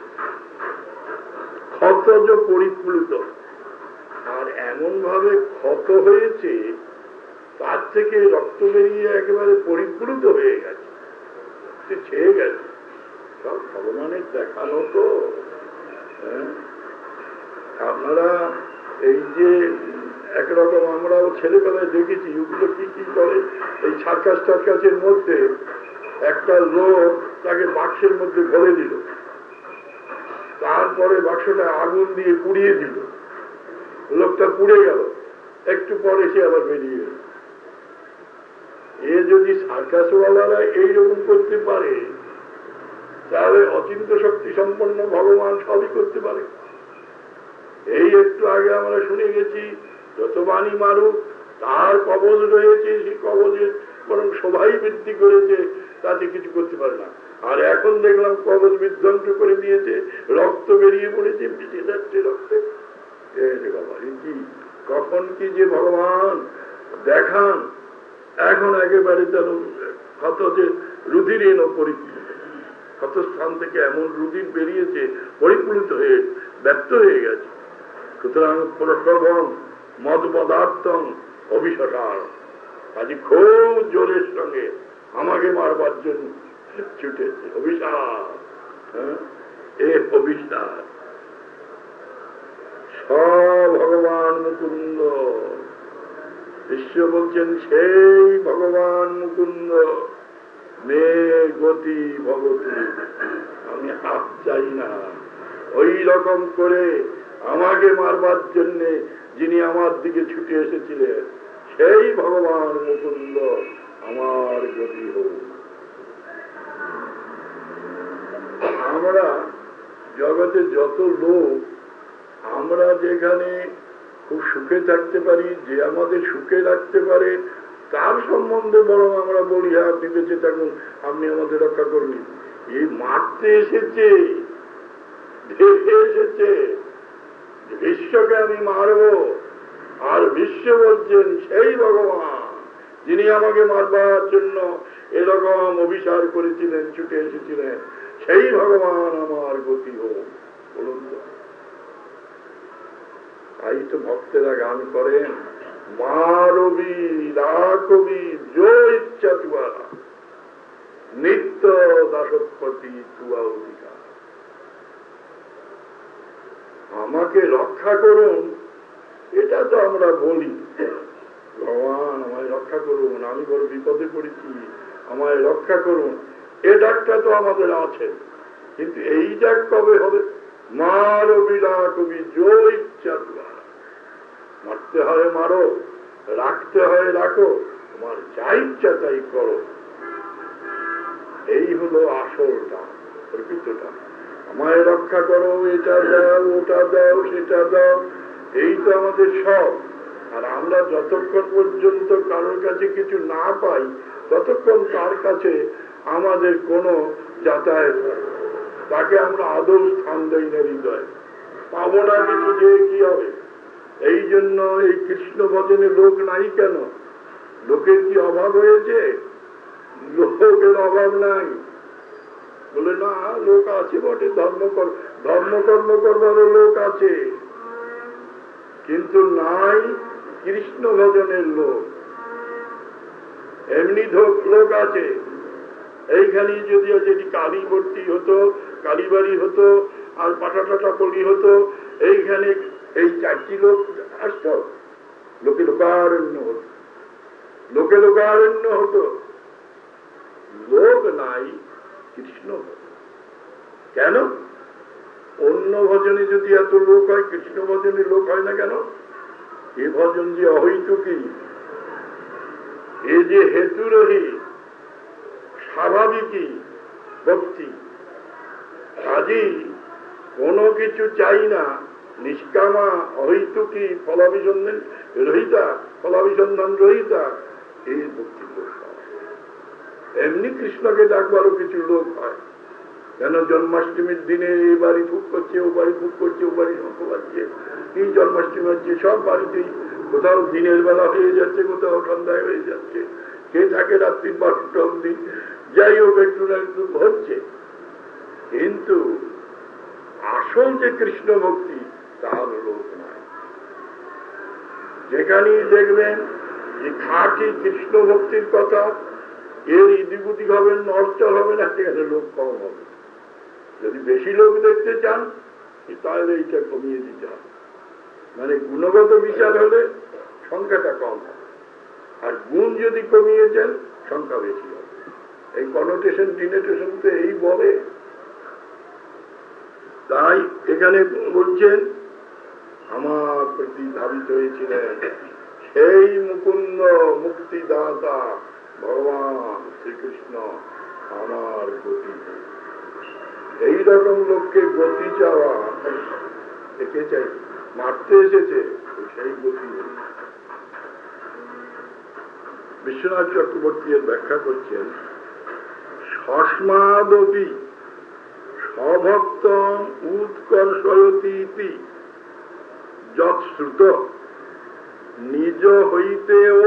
ক্ষতজ পরিপ্লুত। আর এমন ভাবে ক্ষত হয়েছে তার থেকে রক্ত বেরিয়ে একেবারে পরিপ্লুত হয়ে গেছে, সে ছেয়ে গেছে। সব ভগবানের দেখানো তো। আপনারা এই যে একরকম আমরাও ছেলেবেলায় দেখেছি, ওগুলো কি কি করে, এই সার্কাস টার্কাসের মধ্যে একটা লোক তাকে বাক্সের মধ্যে ভরে দিল, তারপরে বাক্সটা আগুন দিয়ে পুড়িয়ে দিল, লোকটা পুড়ে গেল, একটু পরে সে আবার বেরিয়ে গেল। এ যদি সার্কাসওয়ালারা এইরকম করতে পারে, তাহলে অচিন্ত শক্তি সম্পন্ন ভগবান সবই করতে পারে। এই একটু আগে আমরা শুনে গেছি, যত বাণী মারুক তার কবচ রয়েছে, সেই কবচের বরং শোভাই বৃদ্ধি করেছে, তাতে কিছু করতে পারে না। আর এখন দেখলাম কবচ বিধ্বংস করে দিয়েছে, রক্ত বেরিয়ে পড়েছে, পিছিয়ে যাচ্ছে রক্তে। বাবা কি কখন কি যে ভগবান দেখান, এখন একেবারে যেন ক্ষত যে রুধির এলো পরিপ্লুত, ক্ষতস্থান থেকে এমন রুধির বেরিয়েছে পরিপ্লুত হয়ে ব্যক্ত হয়ে গেছে। সুতরাং প্রসবন মদ পদার্থম অভিশার, আজ খুব জোরের সঙ্গে আমাকে মারবার জন্য ছুটেছে অভিশাপ। হ্যাঁ, এ অভিশাপ সব ভগবান মুকুন্দ। বিশ্ব বলছেন সেই ভগবান মুকুন্দ, মে গতি ভগবতী, আমি হাত চাই না। ওই রকম করে আমাকে মারবার জন্য যিনি আমার দিকে ছুটে এসেছিলেন, সেই ভগবান মুকুন্দ আমার গতি হোক। আমরা জগতে যত লোক, আমরা যেখানে খুব সুখে থাকতে পারি, যে আমাদের সুখে রাখতে পারে, তার সম্বন্ধে বরং আমরা বলি হ্যাঁ আপনি বেঁচে থাকুন, আপনি আমাদের রক্ষা করবেন। এই মারতে এসেছে, দেখে এসেছে বিশ্বকে আমি মারব, আর বিশ্ব বলছেন সেই ভগবান যিনি আমাকে মারবার জন্য এরকম অভিসার করেছিলেন, ছুটে এসেছিলেন, সেই ভগবান আমার গতি হোক। বলুন তো, তাই তো ভক্তেরা গান করেন, মারবি রাখবি যো ইচ্ছা তুয়া, নিত্য দাসপতি তুয়া অধিকার। আমাকে রক্ষা করুন, এটা তো আমরা বলি, ভগবান আমায় রক্ষা করুন, আমি বড় বিপদে পড়েছি, আমায় রক্ষা করুন, এ ডাকটা তো আমাদের আছে। কিন্তু এই ডাক কবে হবে? মারবি রাখবি যো ইচ্ছা তুয়া, মারতে হয় মারো, রাখতে হয় রাখো, তোমার যা ইচ্ছা তাই করো। এই হলো আসলটা, প্রকৃতটা। আমায় রক্ষা করো, এটা দাও, ওটা দাও, সেটা দাও, এই তো আমাদের সব। আর আমরা যতক্ষণ পর্যন্ত কারোর কাছে কিছু না পাই, ততক্ষণ তার কাছে আমাদের কোনো যাতায়াত হয়, তাকে আমরা আদৌ স্থান দেই না হৃদয়। পাবো না কিছু, যে কি হবে? এই জন্য এই কৃষ্ণ ভজনে লোক নাই কেন? লোকের কি অভাব হয়েছে? লোকের অভাব নাই। বলে না, লোক আছে বটে, ধর্ম ধর্মকর্ম করবার লোক আছে, কিন্তু নাই কৃষ্ণ ভজনের লোক। এমনি লোক আছে, এইখানে যদি যেটি কালী ভর্তি হতো, কালীবাড়ি হতো আর পাটাটাটা পলি হতো, এইখানে এই চারটি লোক আসতো, লোকে লোকারণ্য হতো, লোকে লোকারণ্য হতো। লোক নাই, কৃষ্ণ হতো। কেন? অন্য ভজনে যদি এত লোক হয়, কৃষ্ণ ভজনে লোক হয় না কেন? এ ভজন যে অহৈতুকী, এ যে হেতুরহী স্বাভাবিকই ভক্তি, কাজেই কোনো কিছু চাই না, নিষ্কামা অহৈতুকী ফলাভিসন্ধান রহিতা, ফলাভিসন্ধান রহিতা, এই ভক্তি লোক হয়। এমনি কৃষ্ণকে ডাকবারও কিছু লোক হয়, কেন জন্মাষ্টমীর দিনে এই বাড়ি ফুক করছে, ও বাড়ি ফুক করছে, ও বাড়ি শঙ্খ বাজছে, এই জন্মাষ্টমী হচ্ছে, সব বাড়িতেই কোথাও দিনের বেলা হয়ে যাচ্ছে, কোথাও সন্ধ্যায় হয়ে যাচ্ছে, কে থাকে রাত্রি বারোটা অব্দি, যাই হোক একটু না একটু হচ্ছে। কিন্তু আসল যে কৃষ্ণ ভক্তি তার লোক নাই। যেখানেই দেখবেন যে খাঁটি কৃষ্ণ ভক্তির কথা, এর ইদিগুদি হবেন, নরচর হবে না, সেখানে লোক কম হবে। যদি বেশি লোক দেখতে চান তাহলে এইটা কমিয়ে দিতে হবে, মানে গুণগত বিচার হলে সংখ্যাটা কম হবে, আর গুণ যদি কমিয়েছেন সংখ্যা বেশি হবে। এই কনোটেশন ডিনোটেশন তো এই বলে। তাই এখানে বলছেন আমার প্রতি ধাবিত হয়েছিলেন সেই মুকুন্দ মুক্তিদাতা ভগবান শ্রীকৃষ্ণ, আমার গতি। এইরকম লোককে গতি চাওয়া, একে চাই মারতে এসেছে, সেই গতি। বিশ্বনাথ চক্রবর্তী এর ব্যাখ্যা করছেন, সস্মাদপি স্বভক্তম উৎকর্ষয়তি যৎশ্রুত নিজ হইতেও,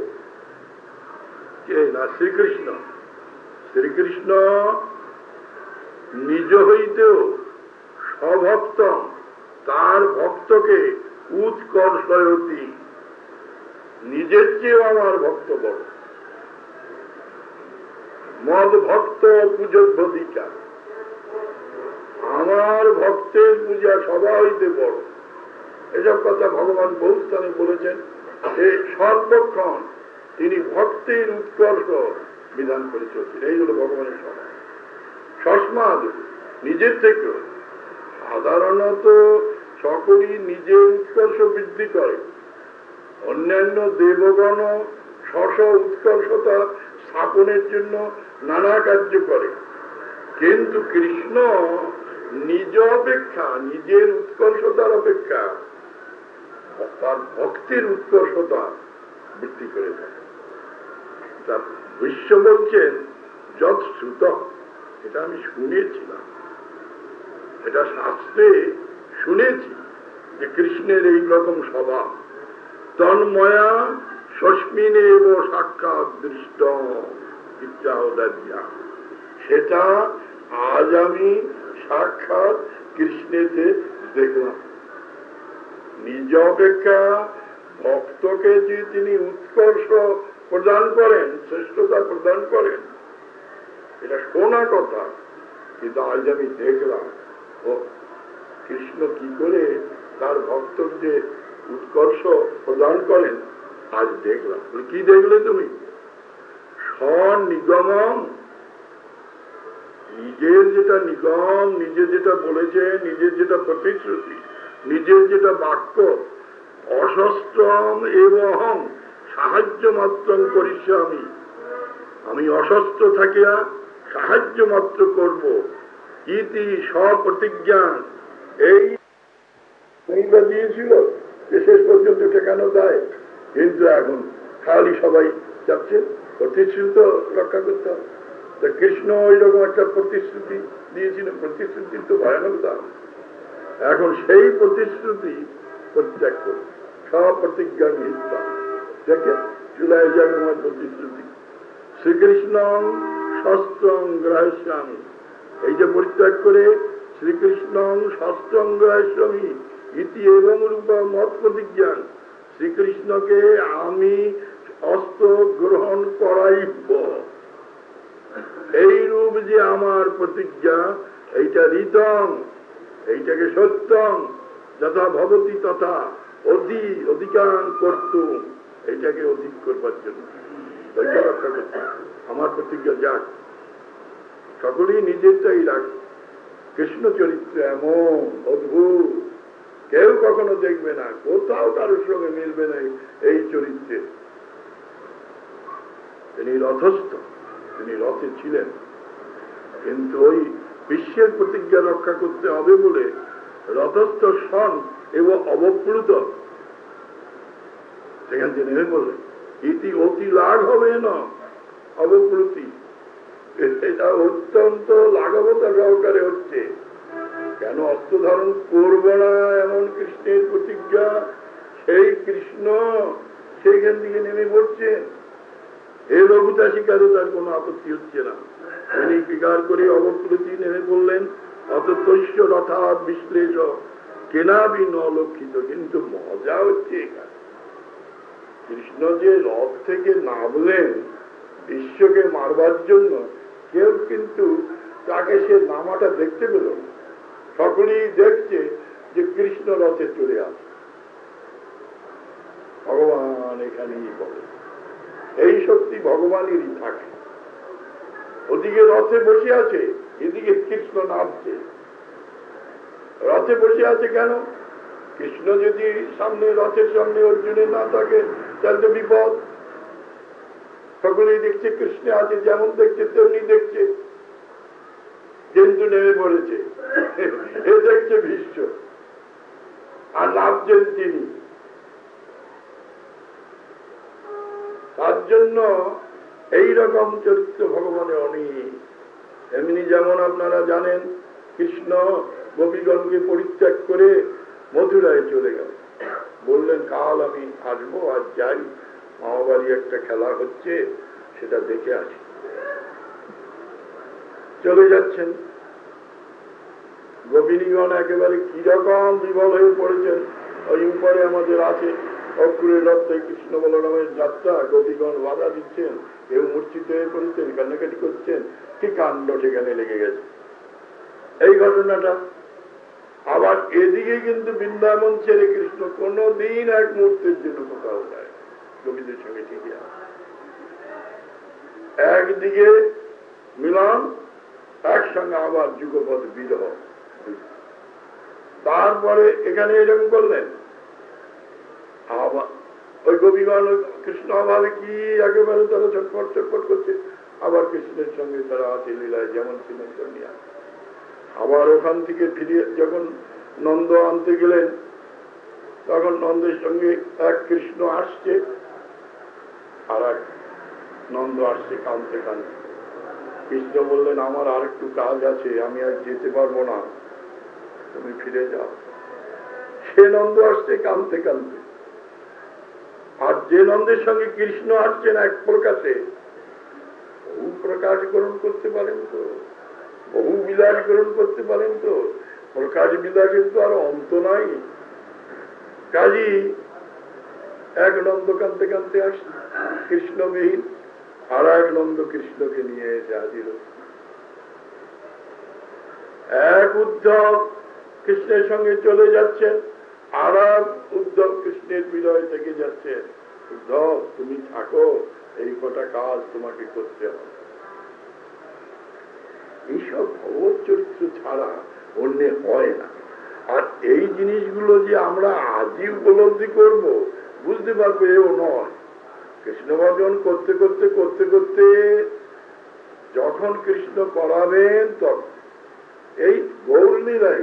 কে না? শ্রীকৃষ্ণ। শ্রীকৃষ্ণ নিজ হইতেও স্বভক্তম, তার ভক্তকে উৎকর্ষয়তি, নিজের চেয়েও আমার ভক্ত বড়। মদ ভক্ত পূজোদ্ভদিকা, আমার ভক্তের পূজা সবার হইতে বড়। এসব কথা ভগবান বহু স্থানে বলেছেন। এই সর্বক্ষণ তিনি ভক্তের উৎকর্ষ বিধান করে চলছেন। এই হল ভগবানের স্বভাব। সস্মাদ, নিজের থেকে। সাধারণত সকলেই নিজের উৎকর্ষ বৃদ্ধি করে, অন্যান্য দেবগণ স্ব উৎকর্ষতা স্থাপনের জন্য নানা কার্য করে, কিন্তু কৃষ্ণ নিজ অপেক্ষা, নিজের উৎকর্ষতার অপেক্ষা তার ভক্তির উৎকর্ষতা বৃদ্ধি করে থাকে। তা বিশ্ব বলছেন যৎ শ্রুত, এটা আমি শুনেছিলাম, এটা শাস্ত্রে শুনেছি যে কৃষ্ণের এই রকম স্বভাব। তন্ময়া সস্মিন এব সাক্ষাৎ দৃষ্ট ইচ্ছাদার্যা, সেটা আজ আমি সাক্ষাৎ কৃষ্ণেতে দেখলাম। নিজ অপেক্ষা ভক্তকে যে তিনি উৎকর্ষ প্রদান করেন, শ্রেষ্ঠতা প্রদান করেন, এটা শোনা কথা, কিন্তু আজ আমি দেখলাম ও কৃষ্ণ কি করে তার ভক্তকে উৎকর্ষ প্রদান করেন, আজ দেখলাম। কি দেখলে তুমি? স্বনিগমম, নিজের যেটা নিগম, নিজে যেটা বলেছে, নিজের যেটা প্রতিশ্রুতি, নিজের যেটা বাক্য, অশস্ত্রম এবং সাহায্য মাত্র করিস, আমি আমি অশস্ত্র থাকিয়া সাহায্য মাত্র করব, ইতি স্বপ্রতিজ্ঞান। এই দিয়েছিল যে শেষ পর্যন্ত ঠেকানো যায়, কিন্তু এখন খালি সবাই যাচ্ছে, প্রতিশ্রুতি রক্ষা করতে হবে। কৃষ্ণ ওই রকম একটা প্রতিশ্রুতি দিয়েছিল, প্রতিশ্রুতির তো ভয়ানকতা। এখন সেই প্রতিশ্রুতি পরিত্যাগ করে সব প্রতিজ্ঞা মিথ্যা, দেখে চুলায় যাবে আমার প্রতিশ্রুতি। শ্রীকৃষ্ণ শস্ত্রং গ্রহাস্যামি, এই যে পরিত্যাগ করে শ্রীকৃষ্ণ শস্ত্রং গ্রহাস্যামি ইতি এবং রূপা মত প্রতিজ্ঞান, শ্রীকৃষ্ণকে আমি অস্ত্র গ্রহণ করাইব, এই রূপ যে আমার প্রতিজ্ঞা, এইটা ঋতম, এইটাকে সত্যম যথা ভবতি তথা অধি অধিকার করতুম, এইটাকে অধিক করবার জন্য এইটা রক্ষা করতে আমার প্রতিজ্ঞা যাক। সকলেই নিজেরটাই রাখ। কৃষ্ণ চরিত্র এমন অদ্ভুত, কেউ কখনো দেখবে না, কোথাও কারোর সঙ্গে মিলবে না এই চরিত্রে। তিনি রথস্থ, তিনি রথে ছিলেন, কিন্তু ওই বিশ্বের প্রতিজ্ঞা রক্ষা করতে হবে বলে রথস্থ সন এবং অবপ্লুত সেখান থেকে নেমে বললেন। ইতি অতি লাঘ হবে না অবপ্লুতি, এটা অত্যন্ত লাঘবতা সহকারে হচ্ছে। কেন অস্ত্র ধারণ করবো না এমন কৃষ্ণের প্রতিজ্ঞা, সেই কৃষ্ণ সেইখান থেকে নেমে পড়ছেন। এই লঘুতা শিকারও তার কোনো আপত্তি হচ্ছে না। তিনি স্বীকার করে অবপ্লুতি নেমে পড়লেন। অততৈশ্য রথাৎ বিশ্লেষ কেনাবি ন লক্ষিত। কিন্তু মজা হচ্ছে এখানে, কৃষ্ণ যে রথ থেকে নামলেন বিশ্বকে মারবার জন্য, কেউ কিন্তু তাকে সে নামাটা দেখতে পেল না। সকলেই দেখছে যে কৃষ্ণ রথে চলে আসে। ভগবান এখানেই বলে, এই শক্তি ভগবানেরই থাকে। ওদিকে রথে বসে আছে, এদিকে কৃষ্ণ নামছে। রথে বসে আছে কেন? কৃষ্ণ যদি সামনে, রথের সামনে অর্জুনের না থাকে তাহলে তো বিপদ। সকলেই দেখছে কৃষ্ণ আছে, যেমন দেখছে তেমনি দেখছে, কিন্তু নেমে পড়েছে। এ দেখছে ভীষ্ম, আর নামছেন তিনি। তার জন্য এইরকম চরিত্র ভগবানের অনেক। এমনি যেমন আপনারা জানেন কৃষ্ণ গোপীগণকে পরিত্যাগ করে মথুরায় চলে গেল, বললেন কাল আমি আসবো, আজ যাই, মামাবাড়ি একটা খেলা হচ্ছে সেটা দেখে আসি। চলে যাচ্ছেন, গোপিনীগণ একেবারে কিরকম বিবল হয়ে পড়েছেন। ওই উপরে আমাদের আছে অক্রুরের রথে কৃষ্ণ বলরামের যাত্রা, গোপীগণ বাধা দিচ্ছেন, কেউ মূর্ছিত হয়ে পড়েছেন, কান্নাকাটি করছেন, কি কাণ্ড সেখানে লেগে গেছে এই ঘটনাটা। আবার এদিকে কিন্তু বৃন্দাবন ছেড়ে কৃষ্ণ কোনদিন এক মুহূর্তের জন্য কোথাও যায়, গোপীদের সঙ্গে ঠিকই আছে। একদিকে মিলন, একসঙ্গে আবার যুগপথ বিরহ। তারপরে এখানে এরকম করলেন, আবার ওই গোপীগণ কৃষ্ণ অভাবে কি একেবারে তারা ছটফট ছটফট করছে, আবার কৃষ্ণের সঙ্গে তারা আছে লীলায় যেমন ছিলেন তেমনি আছে। আবার ওখান থেকে ফিরে যখন নন্দ আনতে গেলেন, তখন নন্দের সঙ্গে এক কৃষ্ণ আসছে, আর এক নন্দ আসছে কাঁদতে কাঁদতে। কৃষ্ণ বললেন আমার আর একটু কাজ আছে, আমি আর যেতে পারবো না, তুমি ফিরে যাও। সে নন্দ আসছে কাঁদতে কাঁদতে, আর যে নন্দের সঙ্গে কৃষ্ণ আসছেন এক প্রকাশে বহু প্রকাশ গ্রহণ করতে পারেন তো, বহু বিলাস গ্রহণ করতে পারেন তো, প্রকাশ বিলাসের তো আর অন্ত নাই। কাজী এক নন্দ কাঁদতে কাঁদতে আসছে কৃষ্ণবিহীন, আর এক নন্দ কৃষ্ণকে নিয়ে এসে হাজির। এক উদ্ধব কৃষ্ণের সঙ্গে চলে যাচ্ছেন, আর এক উদ্ধব কৃষ্ণের বিরয় থেকে যাচ্ছে। উদ্ধব তুমি থাকো, এই কটা কাজ তোমাকে করতে হবে। এইসব ভগবত চরিত্র ছাড়া অন্য হয় না। আর এই জিনিসগুলো যে আমরা আজই উপলব্ধি করব, বুঝতে পারবো, এও নয়। কৃষ্ণ ভজন করতে করতে করতে করতে যখন কৃষ্ণ করাবেন, তখন এই গৌর লীলাই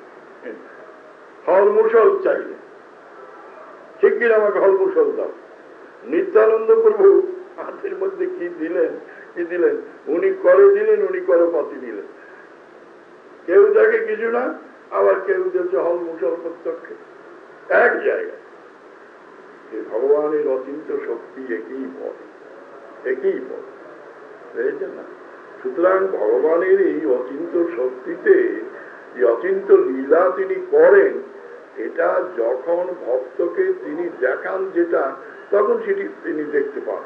হল মুসল চাইলে ঠিক কিনা আমাকে হল মুসল দাও। নিত্যানন্দ প্রভু হাতের মধ্যে কি দিলেন, কি দিলেন, উনি করে দিলেন, উনি করে পাতি দিলেন। কেউ দেখে কিছু না, আবার কেউ দেখছে হল মুসল প্রত্যক্ষে এক জায়গায়। ভগবানের অচিন্ত শক্তি একই পথ, একই পথ, বুঝেছেন না? সুতরাং ভগবানের এই অচিন্ত শক্তিতে যে অচিন্ত লীলা তিনি করেন, এটা যখন ভক্তকে তিনি দেখান যেটা, তখন সেটি তিনি দেখতে পান,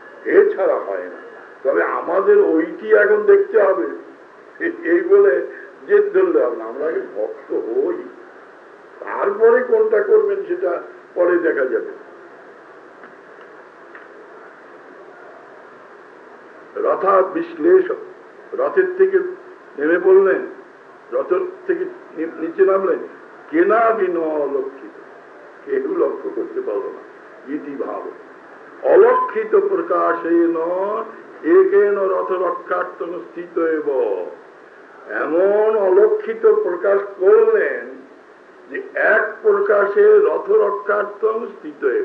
এছাড়া হয় না। তবে আমাদের ওইটি এখন দেখতে হবে, এই বলে জেদ ধরলে হবে না, আমরা আগে ভক্ত হই, তারপরে কোনটা করবেন সেটা পরে দেখা যাবে। রথা বিশ্লেষক, রথের থেকে নেমে পড়লেন, রথের থেকে নিচে নামলেন, কেনা বিন অলক্ষিত, কেউ লক্ষ্য করতে পারল না। ইতি ভাব অলক্ষিত প্রকাশে একেন রথ রক্ষার্থন স্থিত এব, এমন অলক্ষিত প্রকাশ করলেন যে এক প্রকাশে রথ রক্ষার্থন স্থিত এব।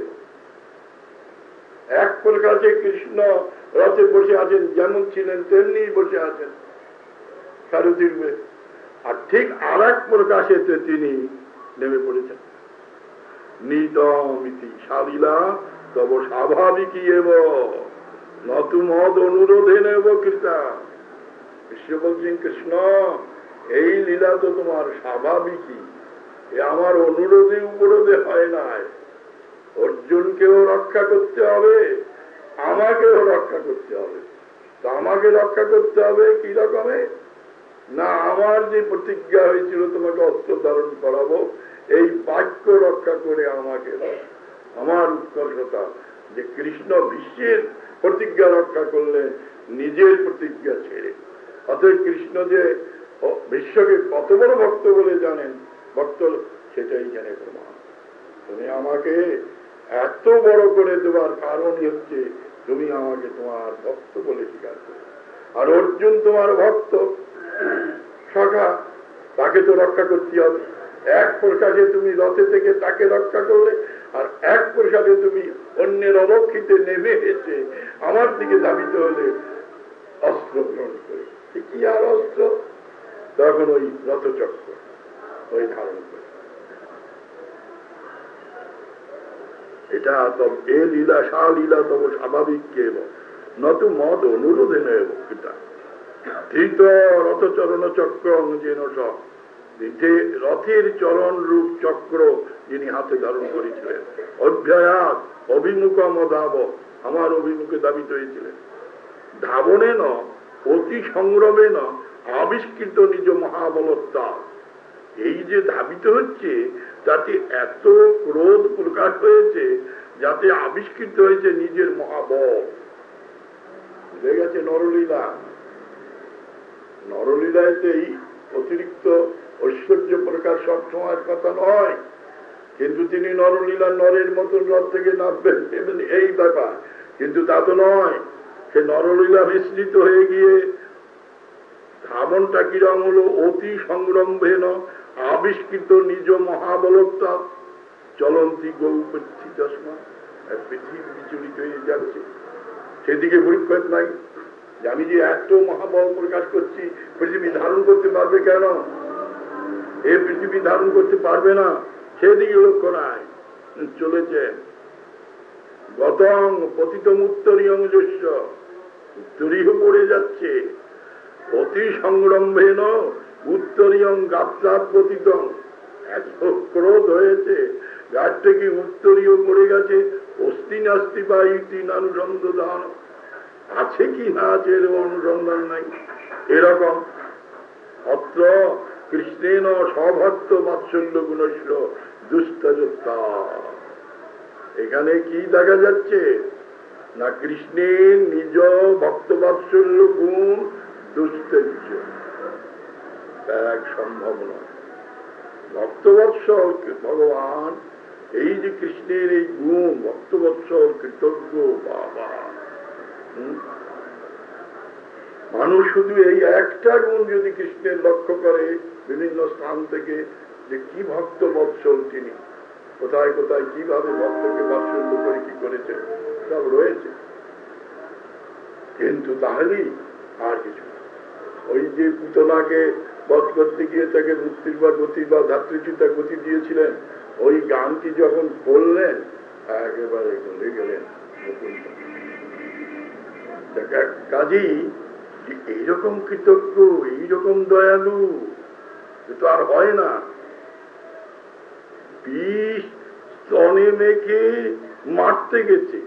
এক প্রকাশে কৃষ্ণ রথে বসে আছেন, যেমন ছিলেন তেমনি বসে আছেন সারথীর বেশ, আর ঠিক আর এক প্রকাশে তিনি নেমে পড়েছেন। নিতমিতি শালীলা তব স্বাভাবিকই এব নতু মদ অনুরোধে নেব কৃতা। কৃষ্ণ বলছেন, কৃষ্ণ এই লীলা তো তোমার স্বাভাবিকই, এ আমার অনুরোধে উপরোধে হয় নাই। অর্জুনকেও রক্ষা করতে হবে, আমাকেও রক্ষা করতে হবে। তো আমাকে রক্ষা করতে হবে কি রকমে? না, আমার যে প্রতিজ্ঞা হয়েছিল তোমাকে অস্ত্র ধারণ করাবো, এই বাক্য রক্ষা করে আমাকে, আমার উৎকর্ষতা যে কৃষ্ণ বিশ্বের প্রতিজ্ঞা রক্ষা করলেন নিজের প্রতিজ্ঞা ছেড়ে। অতএব কৃষ্ণ যে বিশ্বকে কত বড় ভক্ত বলে জানেন, ভক্ত সেটাই জানে প্রমাণ। তুমি আমাকে এত বড় করে দেওয়ার কারণই হচ্ছে তুমি আমাকে তোমার ভক্ত বলে স্বীকার করো। আর অর্জুন তোমার ভক্ত সখা, তাকে তো রক্ষা করতে হবে। এক প্রকাশে তুমি রথে থেকে তাকে রক্ষা করলে, আর এক প্রকাশে তুমি অন্যের অলক্ষিতে নেমে এসে আমার দিকে ধাবিত হলে অস্ত্র গ্রহণ করে। কি আর অস্ত্র? তখন ওই রথচক্র ওই ধারণ করে। এটা এ লীলা সা লীলা তব স্বাভাবিক কেব নতু মদ অনুরোধে নেব। এটা ধৃত রথচরণ চক্র যেন সব রথের চরণ রূপ চক্র যিনি হাতে ধারণ করেছিলেন, অভ্যাস অভিমুখ মধাব, আমার অভিমুখে দাবিত হয়েছিলেন। ধাবনে ন অতি সংগ্রমে ন আবিষ্কৃত নিজ মহাবলত্তা। এই যে ধাবিত হচ্ছে তাতে এত ক্রোধ প্রকাশ হয়েছে, যাতে আবিষ্কৃত হয়েছে নিজের মহাবল। বুঝে গেছে নরলীলা। নরলীলাতেই অতিরিক্ত ঐশ্বর্য প্রকাশ সব সময়ের কথা নয়, কিন্তু তিনি নরলীলা নরের মতন রথ থেকে নামবেন এই ব্যাপার, কিন্তু তা তো নয়। সে নরলীলা মিশ্রিত হয়ে গিয়ে ধাবনটা কিরম হলো, অতি সংরম্ভেন আবিষ্কৃত নিজ মহাবলত্তা চলন্তি গৌপথি চশমা। পৃথিবী বিচলিত হয়ে যাচ্ছে, সেদিকে পরীক্ষা নাই যে আমি যে এত মহাবল প্রকাশ করছি, পৃথিবী ধারণ করতে পারবে কেন? এ পৃথিবী ধারণ করতে পারবে না, সেদিকে লক্ষ্য নাই। চলেছে গতং পতিতম উত্তরীয়ং যস্য, উত্তরীয় পড়ে যাচ্ছে। অতি সংরম্ভেন উত্তরীয়ং গাত্রাৎ পতিতং, এত ক্রোধ হয়েছে গাছ থেকে উত্তরীয় পড়ে গেছে। অস্তি নাস্তি বা ইতি নানুসন্ধান, আছে কি না আছে এর অনুসন্ধান নাই। এরকম অত্র কৃষ্ণেন সভক্ত বাৎসল্য গুণস্য দুষ্টযোদ্ধা। এখানে কি দেখা যাচ্ছে না, কৃষ্ণের নিজ ভক্ত বাৎসল্য গুণ দুষ্টেজ্য এক সম্ভব নয়। ভক্তবৎসল ভগবান, এই যে কৃষ্ণের এই গুণ, ভক্তবৎসল কৃতজ্ঞ বাবা। মানুষ শুধু এই একটা গুণ যদি কৃষ্ণের লক্ষ্য করে বিভিন্ন স্থান থেকে, যে কি ভক্ত বৎসল তিনি, কোথায় কোথায় কিভাবে ভক্তকে বাৎসল্য করে কি করেছে, সব রয়েছে। কিন্তু তাহলেই আর কিছু, ওই যে পুতনাকে বধ করতে গিয়ে তাকে মুক্তির বা গতির বা ধাত্রীচিতা গতি দিয়েছিলেন, ওই গানটি যখন বললেন একেবারে গলে গেলেন। কাজী এইরকম কৃতজ্ঞ, এইরকম দয়ালু তো আর হয় না। বিষ স্তনে মেখে মারতে গেছে,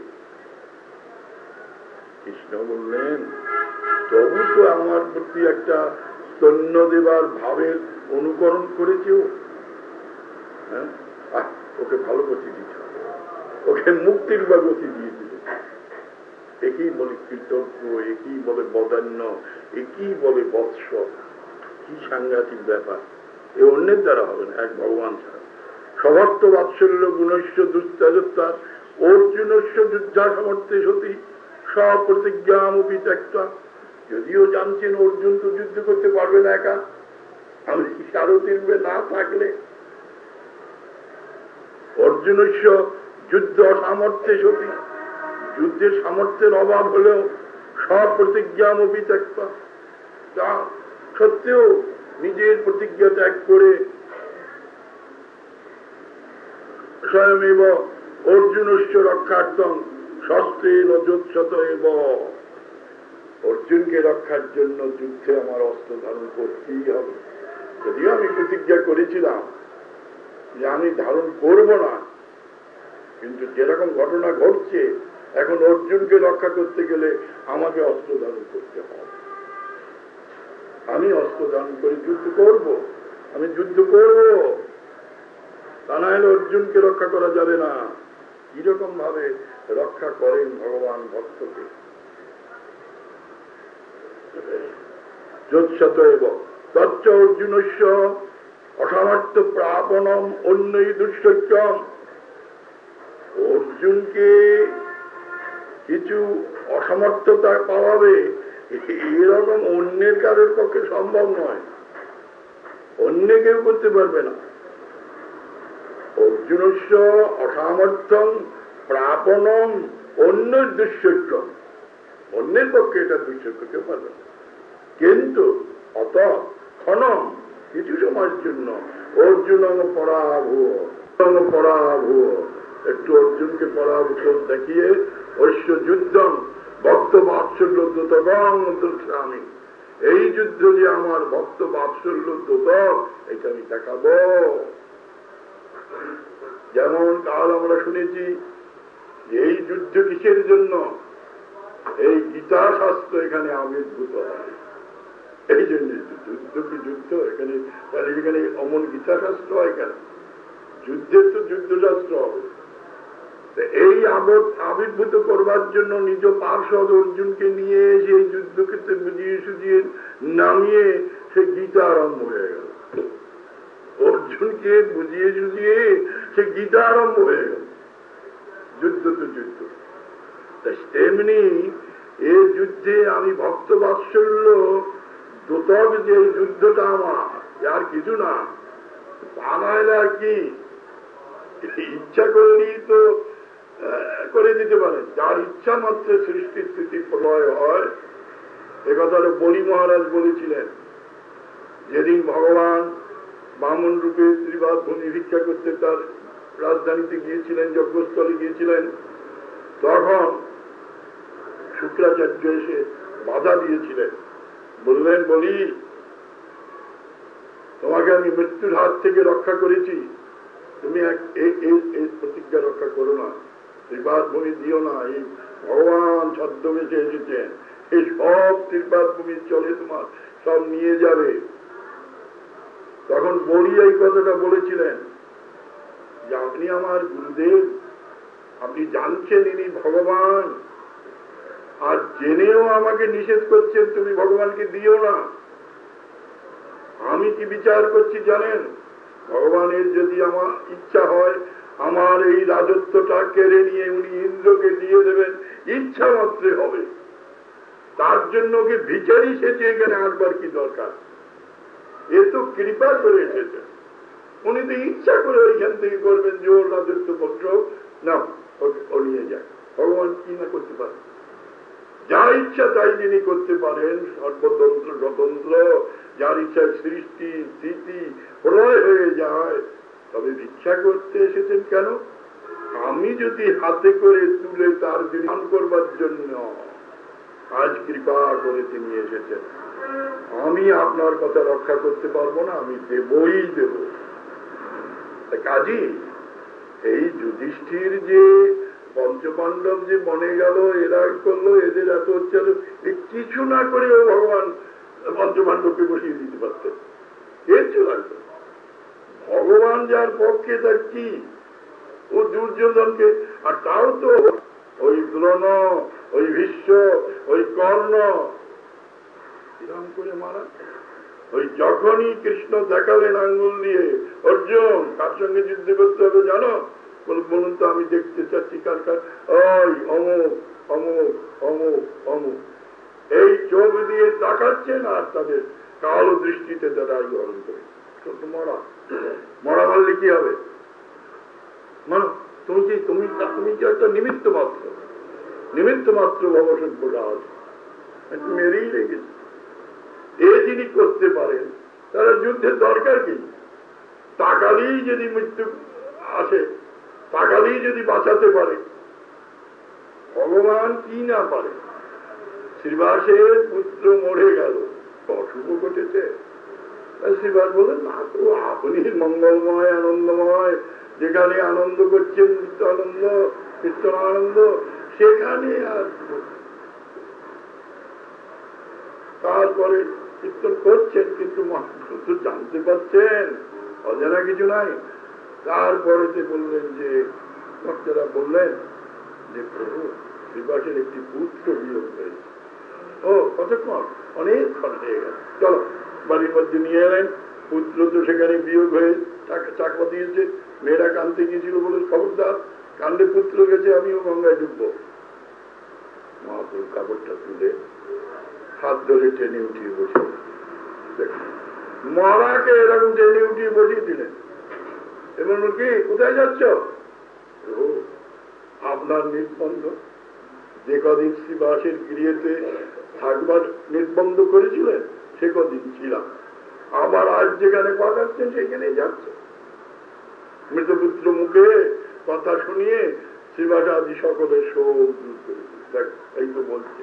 কৃষ্ণ বললেন তবু তো আমার প্রতি একটা স্তন্য দেবার ভাবের অনুকরণ করেছেও। হ্যাঁ, ওকে ভালো গতি দিতে হবে, ওকে মুক্তির বা গতি দিয়ে দিল। একই বলে কৃতজ্ঞ, একই বলে বদান্য, একই বলে বৎস। কি সাংঘাতিক ব্যাপার! এ অন্যের দ্বারা হবে না, এক ভগবান ছাড়া। সমর্থ বাৎসল্য গুণস্য দুস্তাযোত্তার অর্জুনস্য যুদ্ধা সমর্থে সতী স্বপ্রতিজ্ঞামপি ত্যক্তা। যদিও জানছেন অর্জুন তো যুদ্ধ করতে পারবে না একা, আমি সারথীর্বে না থাকলে। অর্জুনস্য যুদ্ধ সামর্থ্যে সতী, যুদ্ধের সামর্থ্যের অভাব হলেও স্বপ্রতিজ্ঞামপি ত্যক্তা, তা সত্ত্বেও নিজের প্রতিজ্ঞা ত্যাগ করে স্বয়মেব অর্জুনস্য রক্ষার্থম শস্ত্রেণ যোৎসত এব। অর্জুনকে রক্ষার জন্য যুদ্ধে আমার অস্ত্র ধারণ করতেই হবে। যদিও আমি প্রতিজ্ঞা করেছিলাম যে আমি ধারণ করব না, কিন্তু যেরকম ঘটনা ঘটছে এখন অর্জুনকে রক্ষা করতে গেলে আমাকে অস্ত্র ধারণ করতে হবে। আমি অস্ত্র ধারণ করে যুদ্ধ করব, আমি যুদ্ধ করব, তা না হলে অর্জুনকে রক্ষা করা যাবে না। কিরকম ভাবে রক্ষা করেন ভগবান ভক্তকে? যোৎসত এব তচ্চ অর্জুনস্য অসামর্থ্য প্রাপনম অন্যই দুঃসত্যম। অর্জুনকে কিছু অসমর্থতা পাওয়াবে এরকম অন্যের কারোর পক্ষে সম্ভব নয়, অন্য কেউ করতে পারবে না। অর্জুনস্য অসামর্থ্যম প্রাপনম অন্য দুঃসত্যম, অন্যের পক্ষে এটা দুঃসত্য কেউ পারবে না। কিন্তু অত ক্ষণম কিছু সময়ের জন্য অর্জুন পরাভূ পরাভূ একটু অর্জুনকে পরাভূত দেখিয়ে ঐশ্য যুদ্ধম ভক্ত বাৎসল্য দ্রুতগামী, এই যুদ্ধ যে আমার ভক্ত বাৎসল্য দ্রুত, এটা আমি দেখাবো। যেমন কাল আমরা শুনেছি এই যুদ্ধ কিসের জন্য? এই গীতা শাস্ত্র এখানে আবির্ভূত হয়, এই জন্য যুদ্ধ কি যুদ্ধ এখানে, তাহলে এখানে অমন গীতা শাস্ত্র হয় কেন? যুদ্ধের তো যুদ্ধশাস্ত্র হবে। এই আবির্ভূত করবার জন্য নিজ পার্শ্বদ অর্জুনকে নিয়ে সেই যুদ্ধক্ষেত্রে বুঝিয়ে সুঝিয়ে নামিয়ে সে গীতা আরম্ভ হয়ে গেল। অর্জুনকে বুঝিয়ে সুঝিয়ে সে গীতা আরম্ভ হয়ে গেল। যুদ্ধ তো যুদ্ধ। তেমনি এই যুদ্ধে আমি ভক্ত বাৎসল্য দোতক, যে যুদ্ধটা আমার আর কিছু না, তা নাহলে আর কি ইচ্ছা করলেই তো করে দিতে পারেন। যার ইচ্ছা মাত্র সৃষ্টি স্থিতি প্রলয় হয়, এ কথাটা বলি মহারাজ বলেছিলেন। যেদিন ভগবান বামন রূপে ত্রিবাদ ভূমি ভিক্ষা করতে তার রাজধানীতে গিয়েছিলেন, যজ্ঞস্থলে গিয়েছিলেন, তখন শুক্রাচার্য এসে বাধা দিয়েছিলেন। বললেন, বলি তোমাকে আমি মৃত্যুর হাত থেকে রক্ষা করেছি, তুমি এই প্রতিজ্ঞা রক্ষা করো না, ত্রিপাদ ভূমি দিও না। এই ভগবান ছদ্মবেশে এসেছেন, এই সব ত্রিপাদ ভূমি চলে তোমার সব নিয়ে যাবে। তখন বলি এই কথাটা বলেছিলেন যে আপনি আমার গুরুদেব, আপনি জানছেন ইনি ভগবান, আর জেনেও আমাকে নিষেধ করছেন তুমি ভগবানকে দিও না। আমি কি বিচার করছি জানেন? ভগবানের যদি আমার ইচ্ছা হয় আমার এই রাজত্বটা কেড়ে নিয়ে উনি ইন্দ্রকে দিয়ে দেবেন, ইচ্ছা মাত্রে হবে। তার জন্য কি বিচারই সেটি এখানে আসবার কি দরকার? এ তো কৃপা করে এসেছে, উনি তো ইচ্ছা করে ওইখান থেকে করবেন যে ওর রাজত্ব পত্র না ও নিয়ে যায়। ভগবান কি না করতে পারেন? যা ইচ্ছা তাই যিনি করতে পারেন, সর্বতন্ত্র স্বতন্ত্র, যার ইচ্ছা সৃষ্টি স্থিতি প্রলয় হয়ে যায়। তবে ভিক্ষা করতে এসেছেন কেন? আমি যদি হাতে করে তুলে তার দান করবার জন্য আজ কৃপা করে তিনি এসেছেন। আমি আপনার কথা রক্ষা করতে পারবো না, আমি দেবই দেব। কাজী এই যুধিষ্ঠির যে পঞ্চপাণ্ডব যে বনে গেল, এরা করলো, এদের এত হচ্ছে, কিছু না করে ভগবান পঞ্চপাণ্ডবকে বসিয়ে দিতে পারতেন। এর চূড়ান্ত ভগবান যার পক্ষে তার কি, ও দুর্যোধনকে, আর তাও তো ওই দ্রোণ, ওই ভীষ্ম, ওই কর্ণ এরকম করে মারা। ওই যখনই কৃষ্ণ দেখালেন আঙ্গুল দিয়ে, অর্জুন কার সঙ্গে যুদ্ধ করতে হবে জানো, বলুন তো আমি দেখতে চাচ্ছি কার কার, ওই অমুক অমুক অমুক অমুক, এই চোখ দিয়ে তাকাচ্ছেন আর তাদের কালো দৃষ্টিতে তারা গ্রহণ করে মরা। মরা মারলে কি হবে? মানো তুমি কি তুমি তুমি কি একটা নিমিত্ত মাত্র, নিমিত্ত মাত্র ভবসভ্যটা আছে, মেরেই রেখেছে। এ যিনি করতে পারেন তারা যুদ্ধের দরকার কি? তাকালেই যদি মৃত্যু আসে, তাকালেই যদি বাঁচাতে পারে, ভগবান কি না পারে। শ্রীবাসের পুত্র মরে গেল, অশুভ ঘটেছে। শ্রীবাস বলেন না তো, আপনি মঙ্গলময় আনন্দময়, যেখানে আনন্দ করছেন নিত্য আনন্দ কীর্তন আনন্দ, সেখানে আর তারপরে কীর্তন করছেন, কিন্তু মহাপুরুষ জানতে পারছেন অজানা কিছু নাই। তারপরে বললেন যে ভক্তরা বললেন যে প্রভু শ্রীবাসের একটি পুত্র বিয়োগ হয়েছে। ও কতক্ষণ, অনেকক্ষণ হয়ে গেল, চলো বাড়ির মধ্যে নিয়ে এলেন। পুত্র তো সেখানে বিয়োগ হয়ে চাকমা দিয়েছে, মেয়েরা কানতে গিয়েছিল বলে খবরদার, কান্দে পুত্র গেছে আমিও গঙ্গায় ডুববো। মহাপুর কাপড়টা তুলে হাত ধরে টেনে উঠিয়ে বসে, মরাকে এরকম টেনে উঠিয়ে বসিয়ে দিলেন এবং কি কোথায় যাচ্ছ? আপনার নির্বন্ধ, যে কদিন শ্রীবাসের গৃহেতে থাকবার নির্বন্ধ করেছিলেন সে কদিন ছিলাম, আবার আজ যেখানে পাঠাচ্ছেন সেখানে যাচ্ছে। মৃতপুত্র মুখে কথা শুনিয়ে শ্রীবাস আদি সকলের শোক দূর করে দেখ, এই তো বলছে।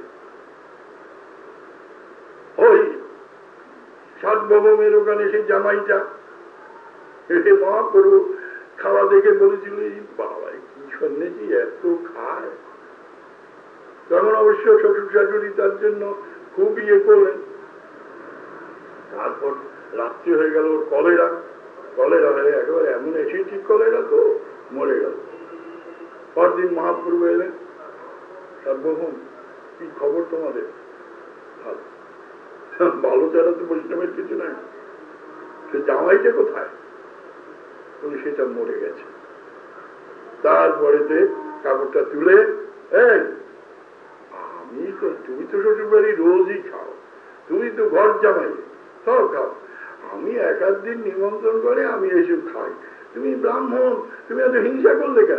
ওই সাতভৌমের ওখানে সেই জামাইটা মহাপ্রভু খাওয়া দেখে বলেছিল, বাবা কি শুনেছি এত খায়। তখন অবশ্য শ্বশুর শাশুড়ি তার জন্য খুব ইয়ে করলেন। তারপর রাত্রি হয়ে গেল, ওর কলেরা, কলেরা হয়ে একেবারে এমন এসেছি কলেরা তো মরে গেল। পরদিন মহাপ্রভু এলেন, সার্বভৌম কি খবর তোমাদের? ভালো ছাড়া তো বৈষ্ণবের কিছু নাই। সে জামাইটা কোথায়? তুমি সেটা মরে গেছে। তারপরেতে কাপড়টা তুলে, এই আমি তো, তুমি তো শ্বশুর বাড়ি রোজই খাও, তুমি তো ঘর জামাই, সব খাও, আমি এক আধ দিন নিমন্ত্রণ করে আমি এইসব খাই, তুমি ব্রাহ্মণ, তুমি এত হিংসা করলে কেন?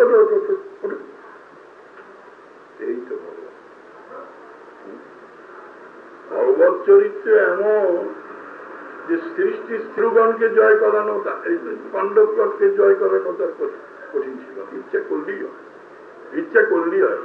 এই তো ভগবান। ভগবত চরিত্র এমন যে সৃষ্টি স্ত্রীগণকে জয় করানো, পাণ্ডবগণকে জয় করানো তার কঠিন ছিল। ইচ্ছা করলেই হয়, ইচ্ছা করলেই হয়।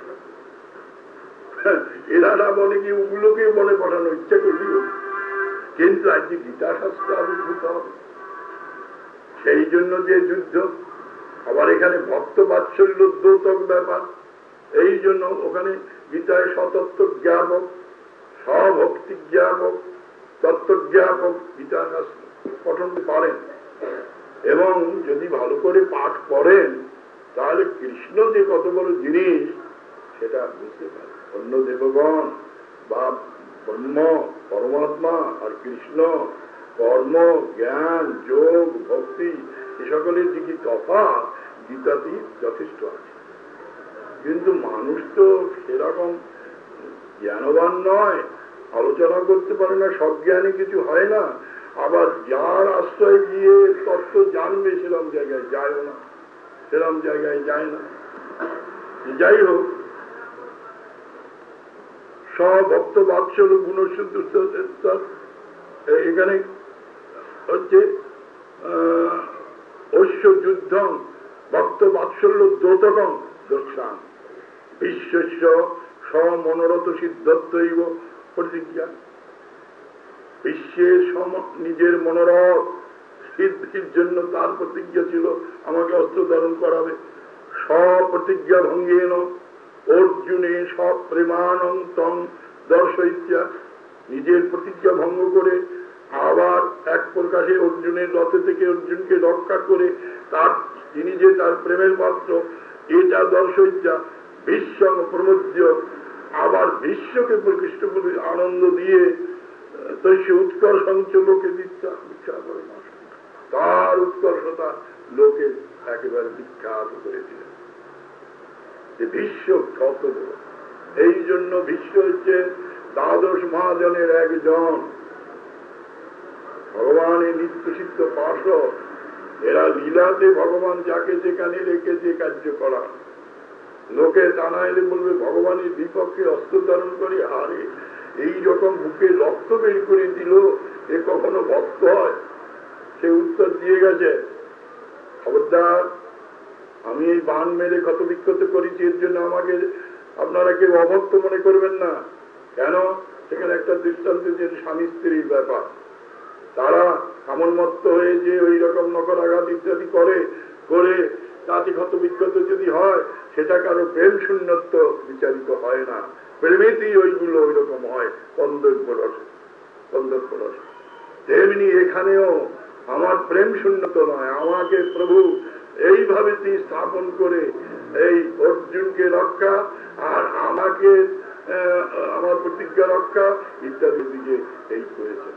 এরা বলে কি ওগুলোকে বলে পাঠানো, ইচ্ছা করলেই হয়। কিন্তু আজকে গীতা শাস্ত্র আবির্ভূত হবে, সেই জন্য যে যুদ্ধ। আবার এখানে ভক্ত বাৎসল্য দ্যোতক ব্যাপার, এই জন্য ওখানে গীতায় সতত্ত্ব জ্ঞাপক, স্বভক্তি জ্ঞাপক, তত্ত্ব জ্ঞাপক গীতা শাস্ত্র পঠন পারেন এবং যদি ভালো করে পাঠ করেন তাহলে কৃষ্ণ যে কত বড় জিনিস সেটা বুঝতে পারে। অন্য দেবগণ বা ব্রহ্ম পরমাত্মা আর কৃষ্ণ, কর্ম জ্ঞান যোগ ভক্তি এ সকলের যে কি তফাৎ গীতাতেই যথেষ্ট আছে। কিন্তু মানুষ তো সেরকম জ্ঞানবান নয়, আলোচনা করতে পারে না, সজ্ঞানী কিছু হয় না। আবার যার আশ্রয় গিয়ে তত্ত্ব জানবে সেরকম জায়গায় যায় না, সেরকম জায়গায় যায় না। যাই হোক, স্বভক্ত বাৎসল্য গুণশুদ্ধ এখানে হচ্ছে অশ্ব যুদ্ধম ভক্ত বাৎসল্য দ্যোতকম দর্শান বিশ্বস্য সমনোরথ সিদ্ধত্বৈব প্রতিজ্ঞা। বিশ্বের নিজের মনোরথ সিদ্ধির জন্য তার প্রতিজ্ঞা ছিল আমাকে অস্ত্র ধারণ করাবে। স্বপ্রতিজ্ঞা ভঙ্গেন অর্জুনে সপ্রেমানং তং দর্শয়িত্যা। নিজের প্রতিজ্ঞা ভঙ্গ করে আবার এক প্রকাশে অর্জুনের রথে থেকে অর্জুনকে রক্ষা করে তার তিনি যে তার প্রেমের পাত্র এটা দর্শইচ্ছা বিশ্ব প্রমোদ্য আবার বিশ্বকে প্রকৃষ্ট করে আনন্দ দিয়ে তো সে উৎকর্ষঞ্চ লোকে দীক্ষা দীক্ষা করে না তার উৎকর্ষতা লোকে একেবারে বিখ্যাত করে দিলেন যে বিশ্ব কত বড়। এই জন্য বিশ্ব হচ্ছে দ্বাদশ মহাজনের একজন ভগবানের নিত্য সিদ্ধ পার্শ্বদ। এরা লীলাতে ভগবান যাকে যেখানে রেখেছে কার্য করা। লোকে টানা এলে বলবে ভগবানের বিপক্ষে অস্ত্র ধারণ করে আরে এই রকম বুকে রক্ত বের করে দিল এ কখনো ভক্ত হয়? সে উত্তর দিয়ে গেছে খবরদার আমি এই বান মেরে ক্ষত বিক্ষত করেছি এর জন্য আমাকে আপনারা কেউ অভক্ত মনে করবেন না। কেন? সেখানে একটা দৃষ্টান্ত যে স্বামী স্ত্রীর ব্যাপার। তারা কামনমত্ত হয়ে যে ওই রকম নকল আঘাত ইত্যাদি করে করে তাতে ক্ষত বিক্ষত যদি হয় সেটা কারো প্রেম শূন্যত্ব বিচারিত হয় না। প্রেমেতেই ওইগুলো ওই রকম হয় কন্দর্প রসে কন্দর্প রসে। তেমনি এখানেও আমার প্রেম শূন্যত নয়, আমাকে প্রভু এইভাবে তিনি স্থাপন করে এই অর্জুনকে রক্ষা আর আমাকে আমার প্রতিজ্ঞা রক্ষা ইত্যাদির দিকে এই করেছে।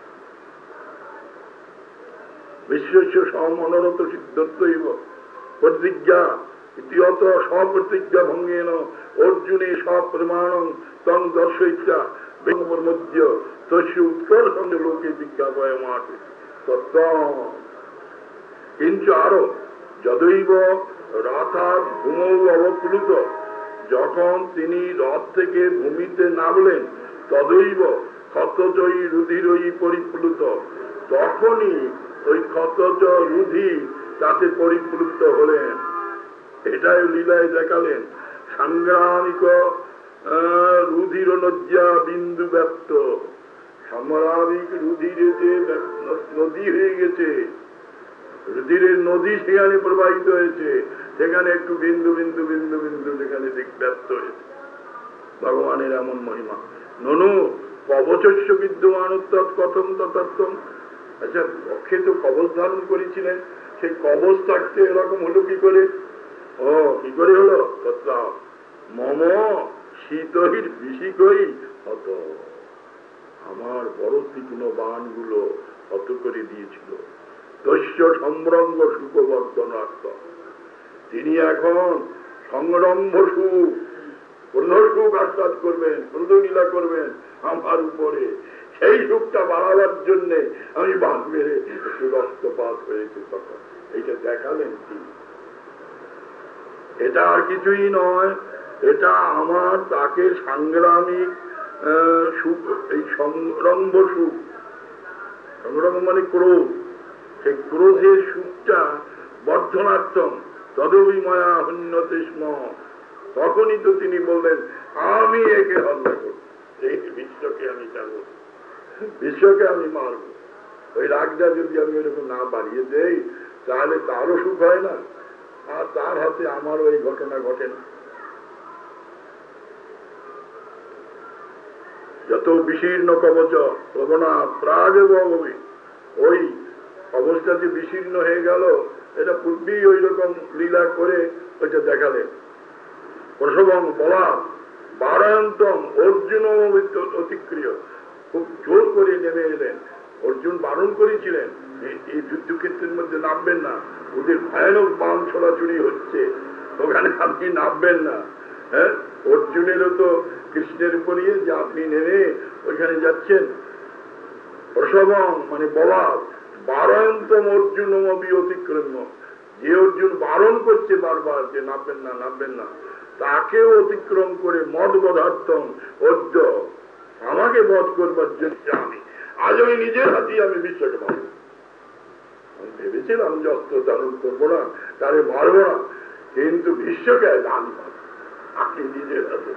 বিশ্বস্য সমনরত সিদ্ধত্বৈব প্রতিজ্ঞা ইতিহত স্বপ্রতিজ্ঞা ভঙ্গেন অর্জুনে স্বপ্রমাণং তং দর্শয়িতা মধ্য তস্য উৎকর্ষণ লোকে বিজ্ঞাপয় মাঠে তত্ত্ব। কিন্তু আরো যদৈব রথাৎ ভূমৌ অবপ্লুত, যখন তিনি রথ থেকে ভূমিতে নামলেন তদৈব ক্ষতজয়ী রুধিরয়ী পরিপ্লুত, তখনই ওই ক্ষতজ রুধি তাতে পরিপ্লুত হলেন। এটাই লীলায় দেখালেন সাংগ্রামিক রুধির লজ্জা বিন্দু ব্যক্ত। সামরাবিক রুধিরে যে নদী হয়ে গেছে, রুধিরের নদী সেখানে প্রবাহিত হয়েছে, সেখানে একটু বিন্দু বিন্দু বিন্দু বিন্দু সেখানে ব্যক্ত হয়েছে। ভগবানের এমন মহিমা। ননু কবচস্য বিদ্যমান কথম তত্ত্বম। আচ্ছা পক্ষে তো কবচ ধারণ করেছিলেন, সেই কবচ থাকতে এরকম হলো কি করে? ও কি করে হলো? তত্ত্ব মম শীতহির বিশিকই হত, আমার বড় তীক্ষ্ণ বাণগুলো হত করে দিয়েছিল। দস্য সম্রঙ্গ সুখবর্ধনার্থ, তিনি এখন সংরম্ভ সুখ প্রধ সুখ আস্বাদ করবেন, প্রধলীলা করবেন আমার উপরে। সেই সুখটা বাড়াবার জন্য আমি বাঁধ মেরে একটু রক্তপাত হয়েছে তখন এইটা দেখালেন কি? এটা আর কিছুই নয়, এটা আমার তাকে সাংগ্রামিক সুখ, এই সংরম্ভ সুখ। সংরম্ভ মানে ক্রোধ, সেই ক্রোধের সুখটা বর্ধনার্থম তদবিময়া হন্যতে স্ম। তখনই তো তিনি বললেন আমি একে হত্যা করব, এই বিশ্বকে আমি যাব, বিশ্বকে আমি মারব। ওই রাগটা যদি আমি এরকম না বাড়িয়ে দেই তাহলে তারও সুখ হয় না, আর তার হাতে আমারও এই ঘটনা ঘটে না। যত বিশীর্ণ কবচ প্রবণা প্রাগ ভবে, ওই অবস্থা যে বিশীর্ণ হয়ে গেল এটা পূর্বেই ওই রকম লীলা করে ওইটা দেখালেন। প্রসবং বলা বারায়ন্তম অর্জুন অতিক্রিয়, খুব জোর করে নেমে এলেন। অর্জুন বারণ করেছিলেন এই যুদ্ধক্ষেত্রের মধ্যে নামবেন না, ওদের ভয়ানক বাণ ছোড়াছুড়ি হচ্ছে, ওখানে আপনি নামবেন না। হ্যাঁ, অর্জুনেরও তো কৃষ্ণের উপরই যে আপনি নেমে ওইখানে যাচ্ছেন। প্রসবং মানে বলা বারায়ন্তম অর্জুন অবি অতিক্রম, যে অর্জুন বারণ করছে বারবার যে নামবেন না নামবেন না, তাকেও অতিক্রম করে মদ বধার্থম অর্জ, আমাকে বধ করবার জন্য আমি আজ আমি নিজের হাতে আমি বিশ্বকে মারব। আমি ভেবেছিলাম যে অস্ত্র ধারণ করবো না, তারে মারব না, কিন্তু বিশ্বকে আমি মারব, আপনি নিজের হাতে।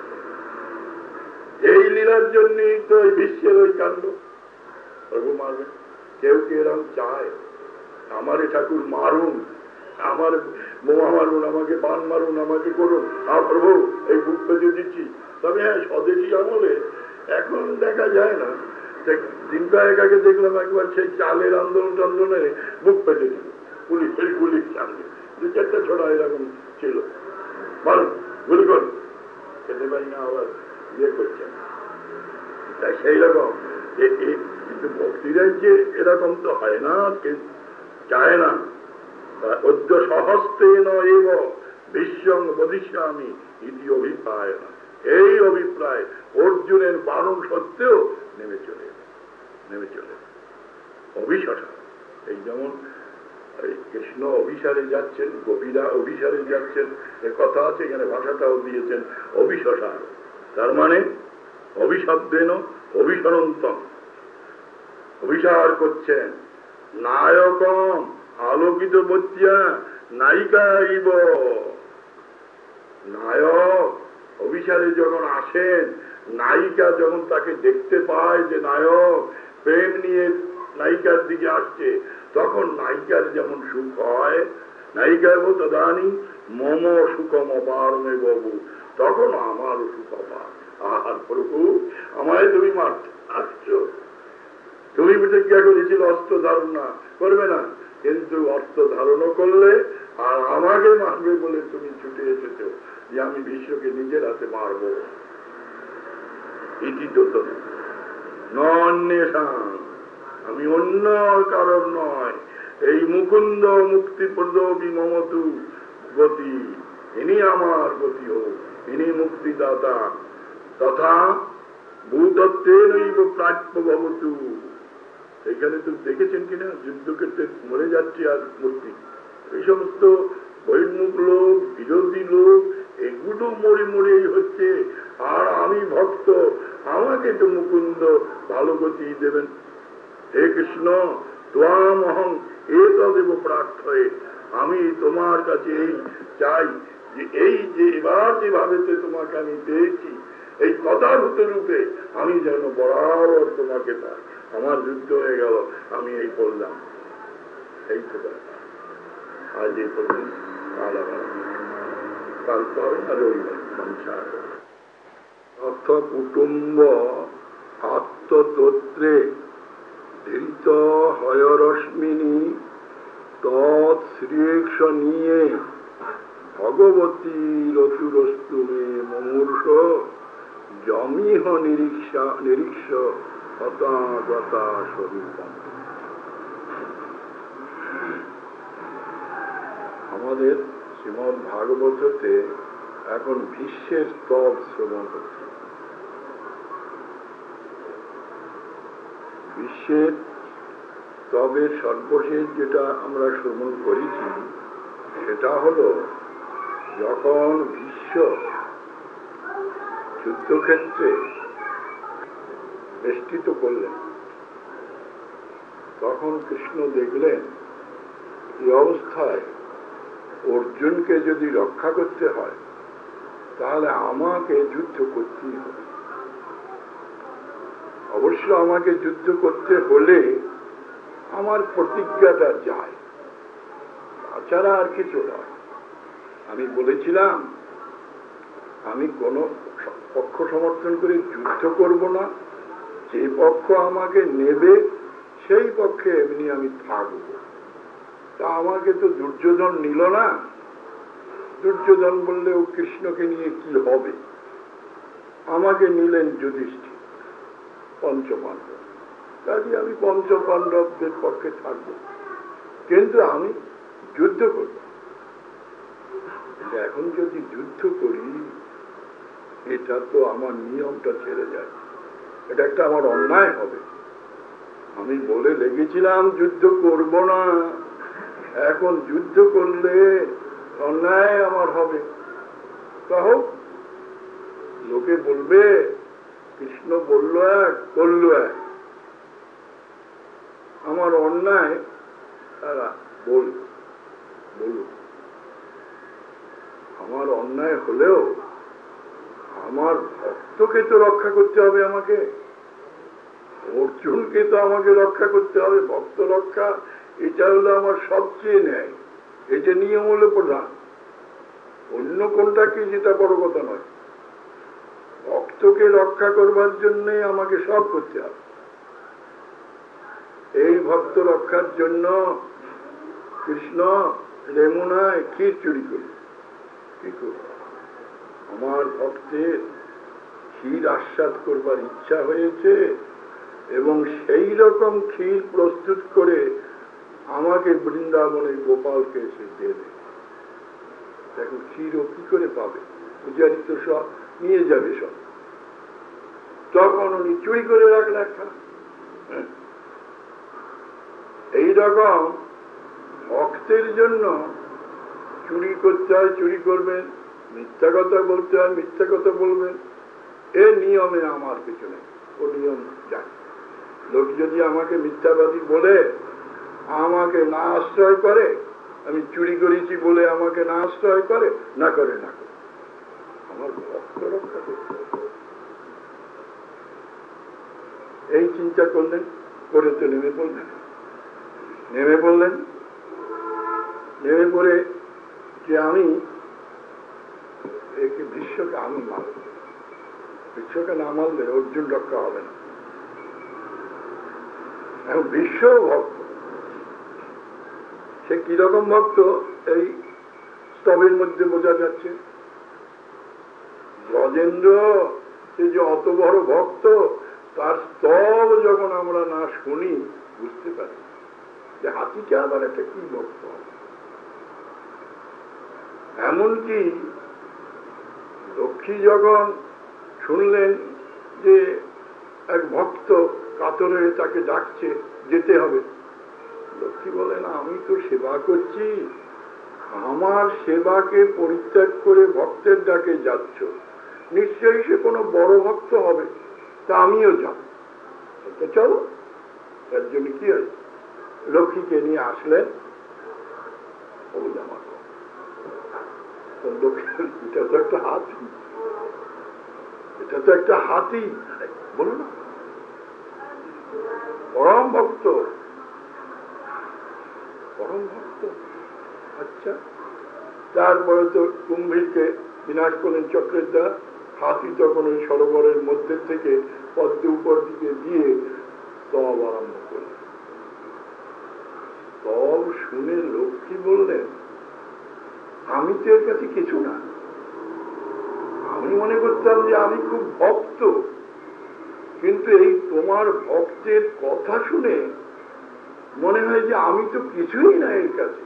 এই লীলার জন্যই তো এই বিশ্বের ওই কাণ্ড। প্রভু মারবেন, কেউ কে এরকম চায় আমারে ঠাকুর মারুন, আমার বোমা মারুন, আমাকে বান মারুন, আমাকে করুন, আর প্রভু এই বুক পেতে দিচ্ছি। তবে হ্যাঁ, স্বদেশী আমলে এখন দেখা যায় না। দিন কয়েক আগে দেখলাম একবার সেই চালের আন্দোলন আন্দোলনে বুক পেটে দিল পুলিশের গুলির সামনে, দু চারটা ছোড়া এরকম ছিল, বল গুলি কর, খেতে পারি না আবার ইয়ে করছেন। তাই সেই রকম কিন্তু ভক্তিরাই যে এরকম তো হয় না, চায় না। অদ্য সহস্তে নব বিশ্বং বদিষ্যামি ইতি অভিপ্রায় না, এই অভিপ্রায় অর্জুনের বারণ সত্ত্বেও নেমে চলে নেমে চলে অভিশাসা। এই যেমন কৃষ্ণ অভিসারে যাচ্ছেন, গোপীরা অভিসারে যাচ্ছেন, এ কথা আছে, এখানে ভাষাটাও দিয়েছেন অভিশাসার, তার মানে অভিশব্দেন অভিসরন্তম, অভিসার করছেন। নায়কম আলোকিত বত্যা নায়িকা ইব, নায়ক অভিসারে যখন আসেন, নায়িকা যখন তাকে দেখতে পায় যে নায়ক প্রেম নিয়ে নায়িকার দিকে আসছে, তখন নায়িকার যেমন সুখ হয়, নায়িকার তদানি মম সুখম অপারমে বাবু, তখন আমারও সুখ অপার। আহার প্রভু, আমায় তুমি মারতে আসছো, তুমি প্রতিজ্ঞা করেছিল অস্ত্র ধারণ না করবে না, কিন্তু অস্ত্র ধারণও করলে, আর আমাকে মারবে বলে তুমি ছুটে এসেছ যে আমি বিশ্বকে নিজের হাতে মারব। ইতি তো নন্যেষাং, আমি অন্য কারণ নয়, এই মুকুন্দ মুক্তিপ্রদ মমতু গতি, ইনি আমার গতি হোক, ইনি মুক্তিদাতা। তথা ভূতত্ত্বে নৈব প্রাপ্য ভবতু। এখানে তো দেখেছেন কিনা যুদ্ধক্ষেত্রে মরে যাচ্ছে আর মূর্তি, এই সমস্ত বহির্মুখ লোক, বিরোধী লোক, এগুলো মরে মরেই হচ্ছে, আর আমি ভক্ত, আমাকে তো মুকুন্দ ভালো গতি দেবেন। হে কৃষ্ণ, ত্বাম অহং এতদেব প্রার্থয়ে, আমি তোমার কাছে এই চাই যে এই যে এবার যেভাবে তোমাকে আমি পেয়েছি, এই তথাভূত রূপে আমি যেন বরাবর তোমাকে পাই। আমার যুদ্ধ হয়ে গেল, আমি এই করলাম, এই তো আজ এই পর্যন্ত, কাল আবার কাল তো হবে না, রবিবার সংসার অর্থ কুটুম্ব আত্মতত্রে ধৃত হয়রশ্মিনী তৎ শ্রীক্ষ নিয়ে ভগবতী রতুরস্তু মে মুমূর্ষ জমিহ নিরীক্ষা নিরীক্ষ হতাগতা স্বরূপম। আমাদের শ্রীমদ্ ভাগবততে এখন ভীষ্মের স্তব শ্রবণ হচ্ছে। বিশ্বের স্তবের সর্বশেষ যেটা আমরা শ্রবণ করেছি, সেটা হল যখন ভীষ্ম যুদ্ধক্ষেত্রে বেষ্টিত করলেন, তখন কৃষ্ণ দেখলেন এই অবস্থায় অর্জুনকে যদি রক্ষা করতে হয়, তাহলে আমাকে যুদ্ধ করতেই হবে। অবশ্য আমাকে যুদ্ধ করতে হলে আমার প্রতিজ্ঞাটা যায়, তাছাড়া আর কিছু নয়। আমি বলেছিলাম আমি কোন পক্ষ সমর্থন করে যুদ্ধ করব না, যে পক্ষ আমাকে নেবে সেই পক্ষে এমনি আমি থাকব। তা আমাকে তো দুর্যোধন নিল না। দুর্যোধন বললে ও কৃষ্ণকে নিয়ে কি হবে, আমাকে নিলেন যুধিষ্ঠির, পঞ্চপাণ্ডব, কাজে আমি পঞ্চপাণ্ডবদের পক্ষে থাকব, কিন্তু আমি যুদ্ধ করব। এখন যদি যুদ্ধ করি, এটা তো আমার নিয়মটা ছেড়ে যায়, এটা একটা আমার অন্যায় হবে। আমি বলে লেগেছিলাম যুদ্ধ করব না, এখন যুদ্ধ করলে অন্যায় আমার হবে। তা হোক, লোকে বলবে কৃষ্ণ বলল এক করল এক, আমার অন্যায় তারা বল বলুক। আমার অন্যায় হলেও আমার ভক্তকে তো রক্ষা করতে হবে, আমাকে অর্জুনকে তো আমাকে রক্ষা করতে হবে। ভক্ত রক্ষা এটা হলো আমার সবচেয়ে ন্যায়, এটা নিয়ম হলো প্রধান। অন্য কোনটা কি যেটা বড় কথা নয়। ভক্তকে রক্ষা করবার জন্য আমাকে সব করতে হবে। এই ভক্ত রক্ষার জন্য কৃষ্ণ রেমুনায় ক্ষীর চুরি করি। কি করব? আমার ভক্তের ক্ষীর আস্বাদ করবার ইচ্ছা হয়েছে এবং সেই রকম ক্ষীর প্রস্তুত করে আমাকে বৃন্দাবনের গোপালকে এসে দিয়ে দেয়। দেখো ক্ষীরও কি করে পাবে? পূজারি তো সব নিয়ে যাবে সব। তখন উনি চুরি করে রাখলেন একখানা। এইরকম ভক্তের জন্য চুরি করতে হয়, চুরি করবেন, মিথ্যা কথা বলতে হয়, মিথ্যা কথা বলবেন। এ নিয়মে আমার পিছনে ও নিয়ম জানি। লোক যদি আমাকে মিথ্যাবাদী বলে আমাকে না আশ্রয় করে, আমি চুরি করেছি বলে আমাকে না আশ্রয় করে, না করে না করে আমার ভক্ত রক্ষা করতে। এই চিন্তা করলেন, করে তো নেমে পড়লেন। নেমে পড়লেন নেমে পড়ে যে আমি একে বিশ্বকে আমি মানব, বিশ্বকে না মানলে অর্জুন রক্ষা হবে না। এখন বিশ্ব ভক্ত, সে কিরকম ভক্ত এই স্তবের মধ্যে বোঝা যাচ্ছে। ব্রজেন্দ্র সে যে অত বড় ভক্ত, তার স্তব যখন আমরা না শুনি বুঝতে পারি যে হাতিকে আবার একটা কি ভক্ত। এমনকি লক্ষ্মী যখন শুনলেন যে এক ভক্ত কাতরে তাকে ডাকছে, যেতে হবে, লক্ষ্মী বলে না আমি তো সেবা করছি, আমার সেবাকে পরিত্যাগ করে ভক্তের ডাকে যাচ্ছ, নিশ্চয়ই সে কোনো বড় ভক্ত হবে, তা আমিও যাব, চলো। তার জন্য কি হয়, লক্ষ্মীকে নিয়ে আসলেন। এটা তো একটা হাতি, এটা তো একটা হাতি বলো না, পরম ভক্ত, পরম ভক্ত। আচ্ছা, তারপরে তো কুম্ভীরকে বিনাশ করলেন চক্রের দ্বারা। হাতি তখন ওই সরোবরের মধ্যে থেকে পদ্ম উপর দিকে দিয়ে স্তব আরম্ভ করলেন। স্তব শুনে লক্ষ্মী বললেন আমি তো এর কাছে কিছু না, আমি মনে করতাম যে আমি খুব ভক্ত, কিন্তু এই তোমার ভক্তের কথা শুনে মনে হয় যে আমি তো কিছুই না এর কাছে।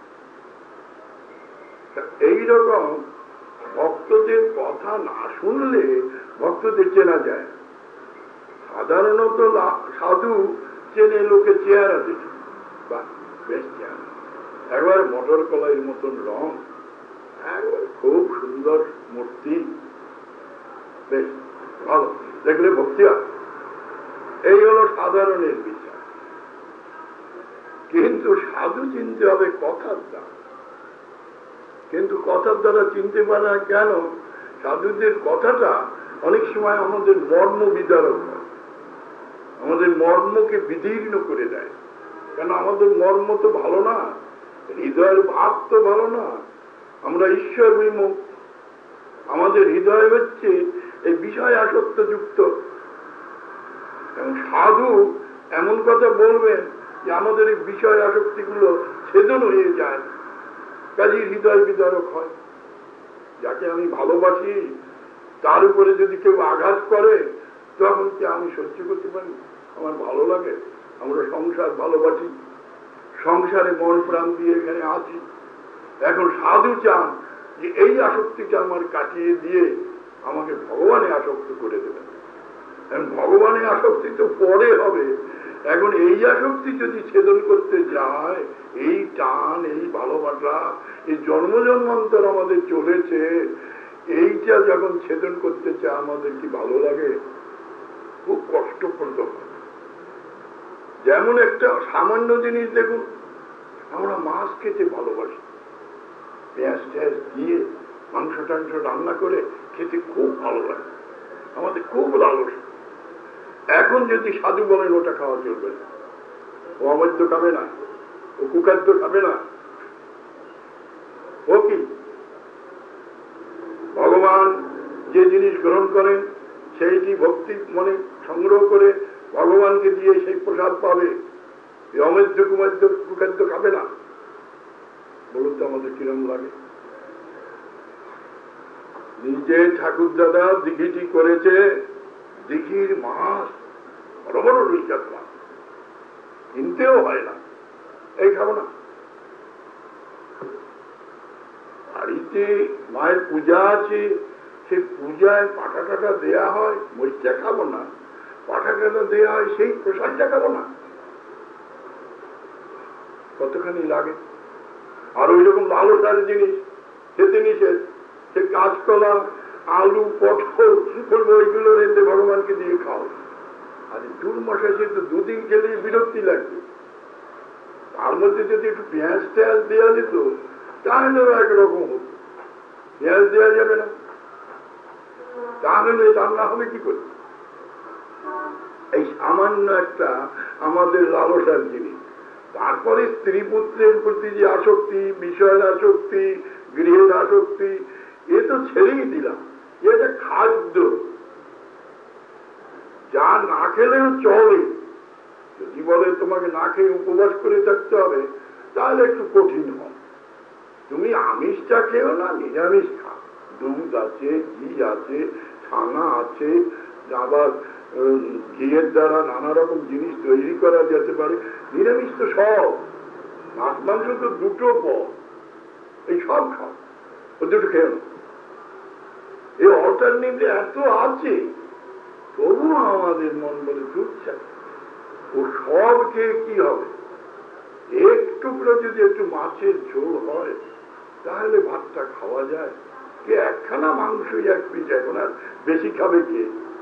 এইরকম ভক্তদের কথা না শুনলে ভক্তদের চেনা যায়। সাধারণত সাধু চেনে লোকে চেহারা দেখে, বা বেশ চেহারা, একবার মটর কলাইয়ের মতন রং, একবার খুব সুন্দর মূর্তি, বেশ ভালো দেখলে ভক্তি হয়। এই হলো সাধারণের বিচার। কিন্তু সাধু চিনতে হবে কথার দ্বারা। কিন্তু কথার দ্বারা চিনতে পারে না কেন? সাধুদের কথাটা অনেক সময় আমাদের মর্ম বিদারক হয়, আমাদের মর্মকে বিদীর্ণ করে দেয়। কেন আমাদের মর্ম তো ভালো না, হৃদয়ের ভাব তো ভালো না, আমরা ঈশ্বর বিমুখ, আমাদের হৃদয় হচ্ছে এই বিষয় আসক্ত যুক্ত। এবং সাধু এমন কথা বলবেন যে আমাদের এই বিষয় আসক্তি গুলো ছেদন হয়ে যায়, কাজে হৃদয় বিদারক হয়। যাকে আমি ভালোবাসি তার উপরে যদি কেউ আঘাত করে তখন কি আমি সহ্য করতে পারি? আমার ভালো লাগে, আমরা সংসার ভালোবাসি, সংসারে মন প্রাণ দিয়ে এখানে আছি। এখন সাধু চান যে এই আসক্তিটা আমার কাটিয়ে দিয়ে আমাকে ভগবানে আসক্ত করে দেবেন। ভগবানে আসক্তি তো পরে হবে, এখন এই আসক্তি যদি ছেদন করতে যায়, এই টান, এই ভালোবাসা, এই জন্ম জন্মান্তর আমাদের চলেছে, এইটা যখন ছেদন করতে চায় আমাদের কি ভালো লাগে? খুব কষ্টপ্রদ। যেমন একটা সামান্য জিনিস দেখুন, আমরা মাছ খেতে ভালোবাসি, পেঁয়াজ ট্যাজ দিয়ে মাংস টাংস রান্না করে খেতে খুব ভালো লাগে, আমাদের খুব লালস। এখন যদি সাধু বলেন ওটা খাওয়া চলবে না, ও অবৈধ খাবে না, ও কুখাদ্য খাবে না, ও কি ভগবান যে জিনিস গ্রহণ করেন সেইটি ভক্তি মনে সংগ্রহ করে ভগবানকে দিয়ে সেই প্রসাদ পাবে, অমেধ্য কুমাধ্য কুখাদ্য খাবে না। বলুন তো আমাদের কিরম লাগে। নিজে ঠাকুর দাদা দিঘিটি করেছে, দিঘির মাছ বড় বড় রুই কাতলা, কিনতেও হয় না, এই খাবো না। বাড়িতে মায়ের পূজা আছে, সেই পূজায় পাঠা টাটা দেয়া হয়, মরিচা খাবো না, পাঠা টাটা দেয়া হয়, সেই প্রসাদটা খাবো না। কতখানি লাগে। আর ওই রকম লালসার জিনিস খেতে নিষেধ, সে কাঁচকলা, আলু, পটল, ওইগুলো রেঁধে ভগবানকে দিয়ে খাও। আর দূর মশা সে তো দুদিন খেলে বিরক্তি লাগবে। তার মধ্যে যদি একটু পেঁয়াজ টেয়াজ দেওয়া যেত তাহলেও একরকম হতো। পেঁয়াজ দেওয়া যাবে না, তাহলে রান্না হবে কি করে? এই সামান্য একটা আমাদের লালসার জিনিস। তারপরে স্ত্রী পুত্রের প্রতি যে আসক্তি, বিষয়ের আসক্তি, গৃহের আসক্তি, এ তো ছেড়েই দিলাম। এটা খাদ্য, যা না খেলেও চলে। যদি বলে তোমাকে না খেয়ে উপবাস করে থাকতে হবে, তাহলে একটু কঠিন হয়। তুমি আমিষটা খেও না, নিরামিষ খাও। দুধ আছে, ঘি আছে, ছানা আছে, আবার ঘিয়ের দ্বারা নানা রকম জিনিস তৈরি করা যেতে পারে। নিরামিষ তো সব, মাছ মাংস তো দুটো পদ, এই সব খাও, ও দুটো খেও না। এই অল্টারনেটিভ এত আছে, তবুও আমাদের মন বলে ছুটছে ও সব খেয়ে কি হবে? একটু করে যদি একটু মাছের ঝোল হয় তাহলে ভাতটা খাওয়া যায়। কে একখানা মাংসই এক পিস, এখন আর বেশি খাবে কে?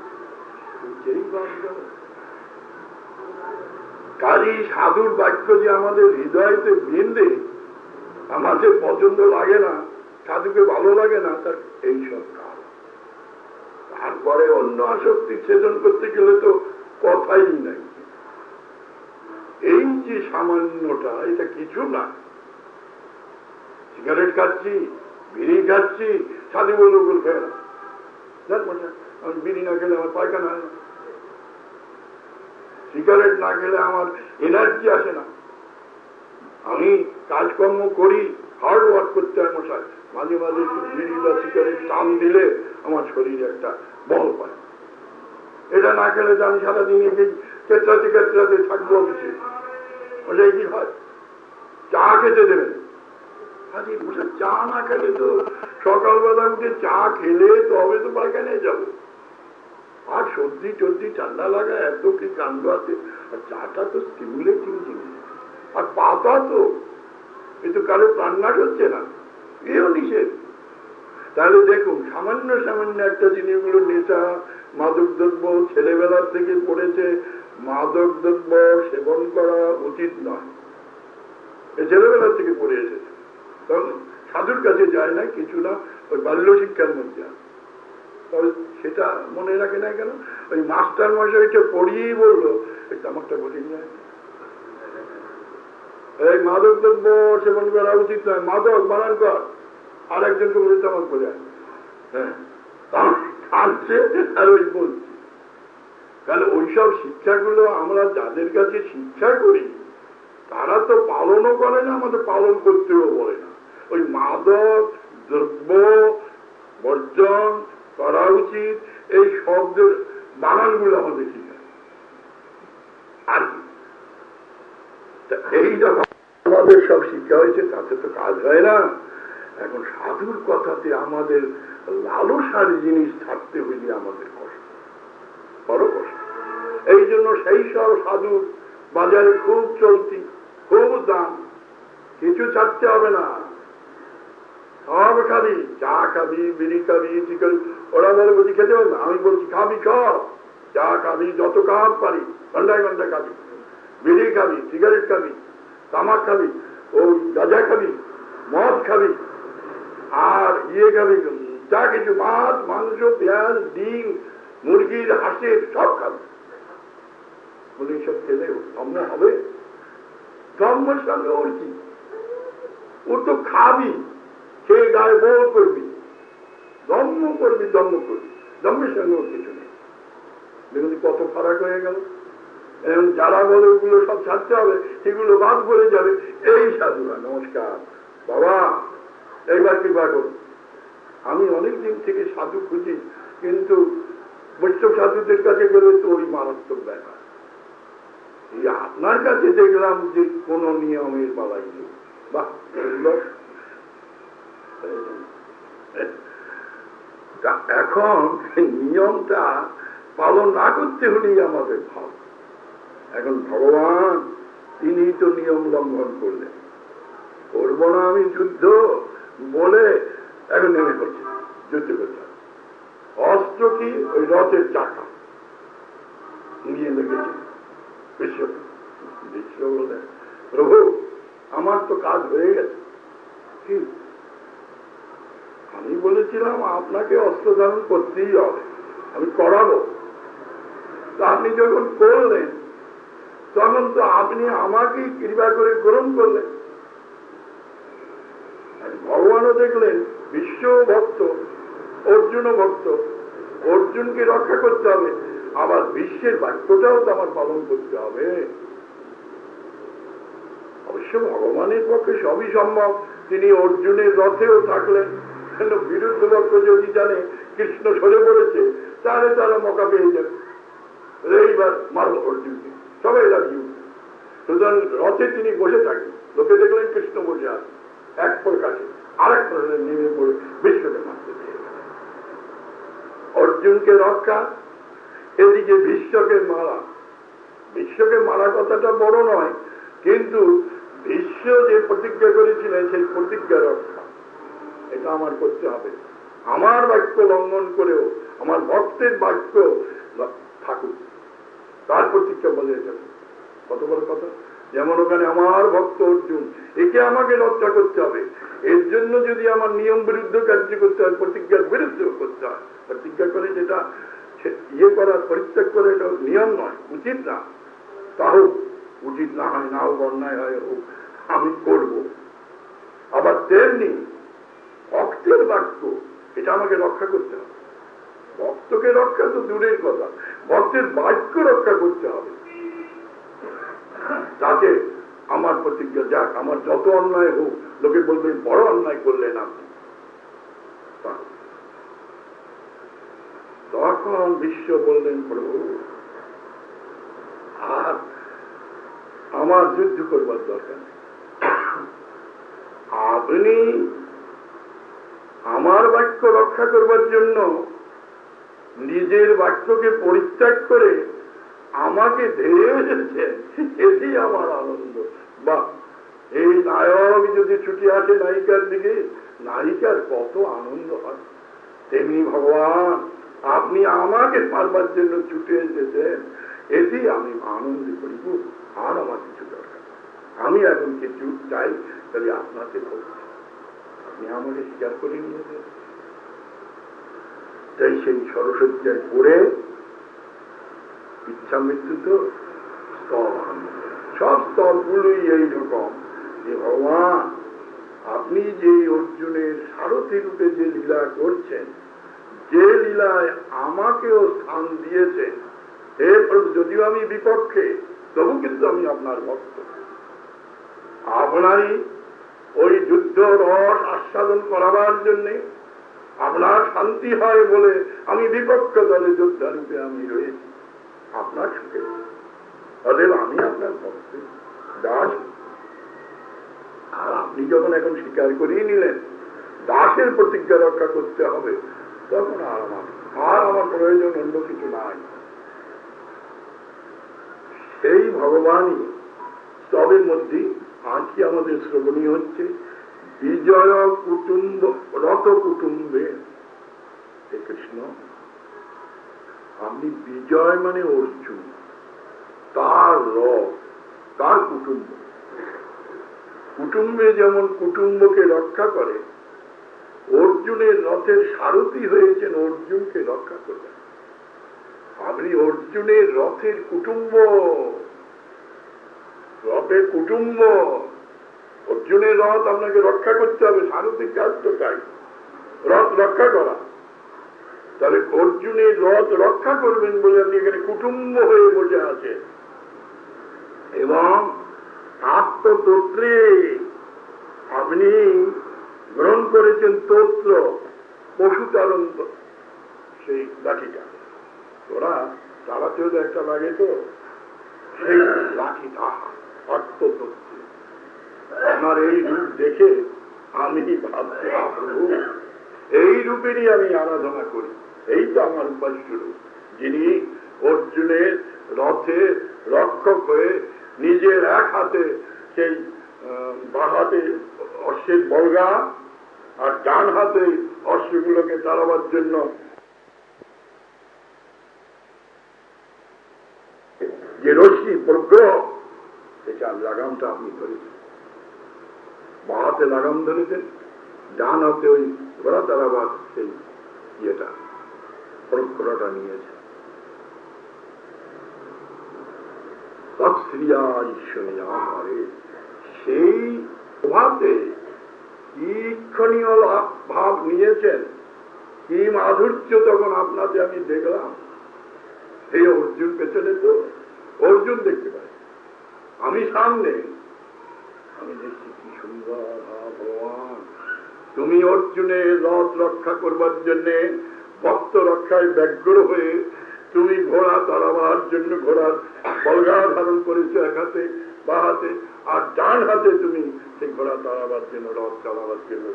কাজী সাধুর বাক্য যে আমাদের হৃদয়তে বিন্দে, আমাদের পছন্দ লাগে না, সাধুকে ভালো লাগে না, তার এইসব কাজ। তারপরে অন্য আসক্তি ছেদন করতে গেলে তো কথাই নাই। এই যে সামান্যটা, এটা কিছু না। সিগারেট খাচ্ছি, বিড়ি খাচ্ছি, সাধু বলবো বল খেয়ে না, আমি বিড়ি না খেলে আমার পায়খানা হয় না, সিগারেট না খেলে আমার এনার্জি আসে না, আমি কাজকর্ম করি, হার্ড ওয়ার্ক করতে হয় মশাই, মাঝে মাঝে একটু বিড়ি বা সিগারেট টান দিলে আমার শরীরে একটা বল পায়। এটা না খেলে তো আমি সারাদিন কেটরাতে কেটরাতে থাকবো অফিসে। মশাই কি হয়? চা খেতে দেবেন। চা না খেলে তো সকালবেলা উঠে চা খেলে তবে তো পায়খানায় যাবো। আর সর্দি টর্দি ঠান্ডা লাগা এত কি কাণ্ড আছে। আর চাটা তো স্টিমুলেটিং জিনিস, আর পাতা তো এ তো কারো প্রাণনাশ হচ্ছে না, এও নিষেধ। তাহলে দেখুন, সামান্য সামান্য একটা জিনিসগুলো নেশা, মাদক দ্রব্য ছেলেবেলার থেকে পড়েছে, মাদক দ্রব্য সেবন করা উচিত নয়, এ ছেলেবেলার থেকে পড়ে এসেছে। তখন সাধুর কাছে যায় না, কিছু না, ওই বাল্য শিক্ষার মধ্যে। তবে সেটা মনে রাখে না কেন? ওই মাস্টার মশাইটা পড়িয়েই বললো তামাকটা বলি যায়, এই মাদক দ্রব্য সেবন করা উচিত নয়, মাদক বানান কর। আর একজনকে বলে তামাক বলে, হ্যাঁ কাঁদছে আর ওই বলছি। কারণ ওইসব শিক্ষাগুলো আমরা যাদের কাছে শিক্ষা করি তারা তো পালনও করে না, আমাদের পালন করতেও বলে না। ওই মাদক দ্রব্য বর্জন করা উচিত, এই শব্দের বানানগুলো আমাদের শিখা। আর কি এই যখন আমাদের সব শিক্ষা হয়েছে তাতে তো কাজ হয় না। এখন সাধুর কথাতে আমাদের লালসার জিনিস থাকতে হইলে আমাদের কষ্ট, বড় কষ্ট। এই জন্য সেই সব সাধুর বাজারে খুব চলতি, খুব দাম, কিছু ছাড়তে হবে না, সব খাবি, চা খাবি, বিড়ি খাবি, চিকেন। ওরা বলে বলছি খেতে হবে না, আমি বলছি খাবি সব, চা খাবি যত কাপ পারি, ঘন্টায় ঘন্টা খাবি, বিড়ি খাবি, সিগারেট খাবি, তামাক খাবি, ও গাঁজা খাবি, মদ খাবি, আর ইয়ে খাবি, যা কিছু মাছ মাংস পেঁয়াজ ডিম মুরগির হাঁসের সব খাবি। বলে এইসব খেলে ধর্ম হবে? ধর্মের সঙ্গে ওর কি? ওর তো খাবি, খেয়ে গায়ে বল করবি, ধর্ম করবি, ধর্ম করবি, ধর্মের সঙ্গে ওর কিছু নেই। দেখুন কত ফারাক হয়ে গেল। এবং যারা বলে ওগুলো সব ছাড়তে হবে, সেগুলো বাদ পড়ে যাবে, এই সাধুরা। নমস্কার বাবা, এইবার কৃপা করুন। আমি অনেক দিন থেকে সাধু খুঁজি, কিন্তু বৈষ্ণব সাধুদের কাছে গেলে তো ওই মারাত্মক ব্যাপার। এই আপনার কাছে দেখলাম যে কোন নিয়মের বালাই নেই। বাহ, এখন নিয়মটা পালন না করতে হলেই আমাদের ভাব। এখন ভগবান তিনি তো নিয়ম লঙ্ঘন করলেন, করব না আমি যুদ্ধ বলে এখন নেমে করছে, যুদ্ধ করছে। অস্ত্র কি? ওই রথের চাকা নিয়ে লেগেছে বিশ্ব। বিশ্ব বলে, প্রভু আমার তো কাজ হয়ে গেছে। কি? আমি বলেছিলাম আপনাকে অস্ত্র ধারণ করতেই হবে, আমি করাবো। তা আপনি যখন করলেন তখন তো আপনি আমাকেই কৃপা করে গ্রহণ করলেন। ভগবানও দেখলেন বিশ্ব ভক্ত, অর্জুনও ভক্ত, অর্জুনকে রক্ষা করতে হবে, আবার বিশ্বের বাক্যটাও তো আমার পালন করতে হবে। অবশ্য ভগবানের পক্ষে সবই সম্ভব, তিনি অর্জুনের রথেও থাকলেন। বিরুদ্ধ পক্ষ যদি জানে কৃষ্ণ সরে পড়েছে, তাহলে তারা মকা পেয়ে যাবে, এইবার মারল অর্জুনকে, সবাই লাগিয়ে উঠবে। সুতরাং রথে তিনি বসে থাকেন, লোকে দেখলেন কৃষ্ণ বসে আছে এক পর কাছে, আরেক প্রশ্নে নেমে পড়ে বিশ্বকে মারতে পেয়ে গেল। অর্জুনকে রক্ষা, এদিকে বিশ্বকে মারা। বিশ্বকে মারা কথাটা বড় নয়, কিন্তু বিশ্ব যে প্রতিজ্ঞা করেছিলেন সেই প্রতিজ্ঞা রক্ষা, এটা আমার করতে হবে। আমার বাক্য লঙ্ঘন করেও আমার ভক্তের বাক্য থাকুক, তার প্রতিজ্ঞা বজায় যাবে। কত বড় কথা! যেমন ওখানে আমার ভক্ত অর্জুন, একে আমাকে রক্ষা করতে হবে, এর জন্য যদি আমার নিয়ম বিরুদ্ধ কার্য করতে হয়, প্রতিজ্ঞার বিরুদ্ধ করতে হয়, প্রতিজ্ঞা করে যেটা ইয়ে করার পরিত্যাগ করে, এটা নিয়ম নয়, উচিত না। তা হোক, উচিত না হয় না হোক, অন্যায় হয় হোক, আমি করব। আবার তেমনি ভক্তের বাক্য, এটা আমাকে রক্ষা করতে হবে। ভক্তকে রক্ষা তো দূরের কথা, ভক্তের বাক্য রক্ষা করতে হবে, যাতে আমার প্রতিজ্ঞা যাক। আমার যত অন্যায় হোক, লোকে বলবে বড় অন্যায় করলেন আপনি। তখন বিশ্ব বললেন, প্রভু আর আমার যুদ্ধ করবার দরকার নেই, আপনি আমার বাক্য রক্ষা করবার জন্য নিজের বাক্যকে পরিত্যাগ করে আমাকে ধেয়ে এসেছেন, এটি আমার আনন্দ। বা এই নায়ক যদি ছুটে আসে নায়িকার দিকে, নায়িকার কত আনন্দ হয়, তেমনি ভগবান আপনি আমাকে পারবার জন্য ছুটে এসেছেন, এটি আমি আনন্দ করিব। আর আমার কিছু দরকার, আমি এখন কিছু চাই, তাহলে আপনাকে বলছি, আপনি আমাকে স্বীকার করে নিয়েছেন। তাই সেই সরস্বতীর পড়ে ইচ্ছা মৃত্যু তো স্তর, সব স্তরগুলোই এইরকম যে ভগবান আপনি যে অর্জুনের সারথী রূপে যে লীলা করছেন, যে লীলায় আমাকেও স্থান দিয়েছেন, এরপর যদিও আমি বিপক্ষে, তবু কিন্তু আমি আপনার ভক্ত। আপনারই ওই যুদ্ধ রস আস্বাদন করাবার জন্যে, আপনার শান্তি হয় বলে আমি বিপক্ষ দলে যোদ্ধা রূপে আমি রয়েছি আপনার সুখে। অতএব আমি আপনার ভক্ত দাস। আর আপনি যখন এখন স্বীকার করিয়ে নিলেন দাসের প্রতিজ্ঞা রক্ষা করতে হবে, তখন আর আমার আর আমার প্রয়োজন অন্য কিছু নাই। সেই ভগবানই স্তবের মধ্যে আজকে আমাদের শ্রবণীয় হচ্ছে বিজয় কুটুম্ব রথ কুটুম্বে। হে কৃষ্ণ, আপনি বিজয় মানে অর্জুন, তার রথ, তার কুটুম্ব। কুটুম্বে যেমন কুটুম্বকে রক্ষা করে, অর্জুনের রথের সারথি হয়েছেন অর্জুনকে রক্ষা করবেন। আপনি অর্জুনের রথের কুটুম্ব, রথের কুটুম্ব। অর্জুনের রথ আপনাকে রক্ষা করতে হবে, সারথির কাজ তো তাই, রথ রক্ষা করা। তাহলে অর্জুনের রথ রক্ষা করবেন বলে আপনি এখানে কুটুম্ব হয়ে বসে আছেন এবং আত্মতন্ত্রে আপনি গ্রহণ করেছেন তন্ত্র পশুচারণ সেই লাঠিটা ওরা চালাতেও তো একটা লাগে তো সেই লাঠিটা আত্মতন্ত্রে আমার এই রূপ দেখে আমি ভাবছি প্রভু এই রূপেরই আমি আরাধনা করি এই তো আমার উপাস্য রূপ যিনি অর্জুনের রথে রক্ষক হয়ে নিজের এক হাতে সেই বাঁ হাতে অশ্বের বলগা আর ডান হাতে অশ্বগুলোকে চালাবার জন্য যে রশ্মি প্রগ্রহ সেটা লাগামটা আপনি ধরেছেন বাঁ হাতে লাগাম ধরেছেন ডান হাতে ওই ঘোড়া চালাবার সেই ইয়েটা প্রগ্রহটা নিয়েছে তৎস্ত্রিয়া ঈশ্বরিয়া করে সেই প্রভাতে কি ক্ষণীয় ভাব নিয়েছেন কি মাধুর্য তখন আপনাকে আমি দেখলাম এই অর্জুন পেছনে তো অর্জুন দেখতে পাই আমি সামনে আমি দেখছি কি সুন্দর ভগবান তুমি অর্জুনের রথ রক্ষা করবার জন্য ভক্ত রক্ষায় ব্যগ্র হয়ে তুমি ঘোড়া চালাবার জন্য ঘোড়ার বলগা ধারণ করেছো এক হাতে বা হাতে আর ডান হাতে তুমি সেই ঘোড়া চালাবার জন্য রথ চালাবার জন্য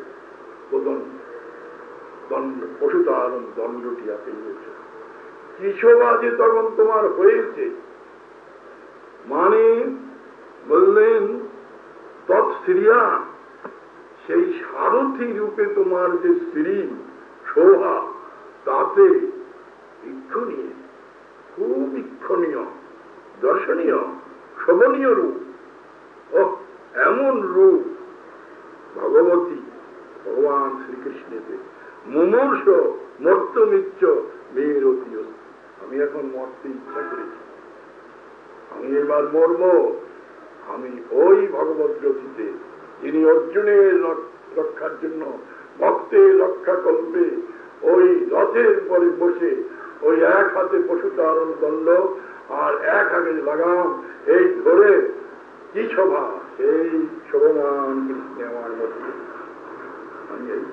পশুচারণ দণ্ডটি হাতে নিয়েছ কিশোবাজে তখন তোমার হয়েছে মানে বললেন তৎস্ত্রিয়া সেই সারথী রূপে তোমার যে স্ত্রী শোভা তাতে ইক্ষণীয় খুব ইক্ষণীয় দর্শনীয় শোভনীয় রূপ ও এমন রূপ ভগবতী ভগবান শ্রীকৃষ্ণেতে মুমূর্ষ মর্তমিচ্ছ মেয়ের অতি আমি এখন মরতে ইচ্ছা করেছি আমি এবার মরব আমি ওই ভগবত রথিতে যিনি অর্জুনের রক্ষার জন্য ভক্তের রক্ষা করবে ওই রথের পরে বসে ওই এক হাতে পশুচারণ দণ্ড আর এক হাতে লাগাম এই ধরে কি শোভা সেই শোভমান কৃষ্ণে আমার মধ্যে আমি এই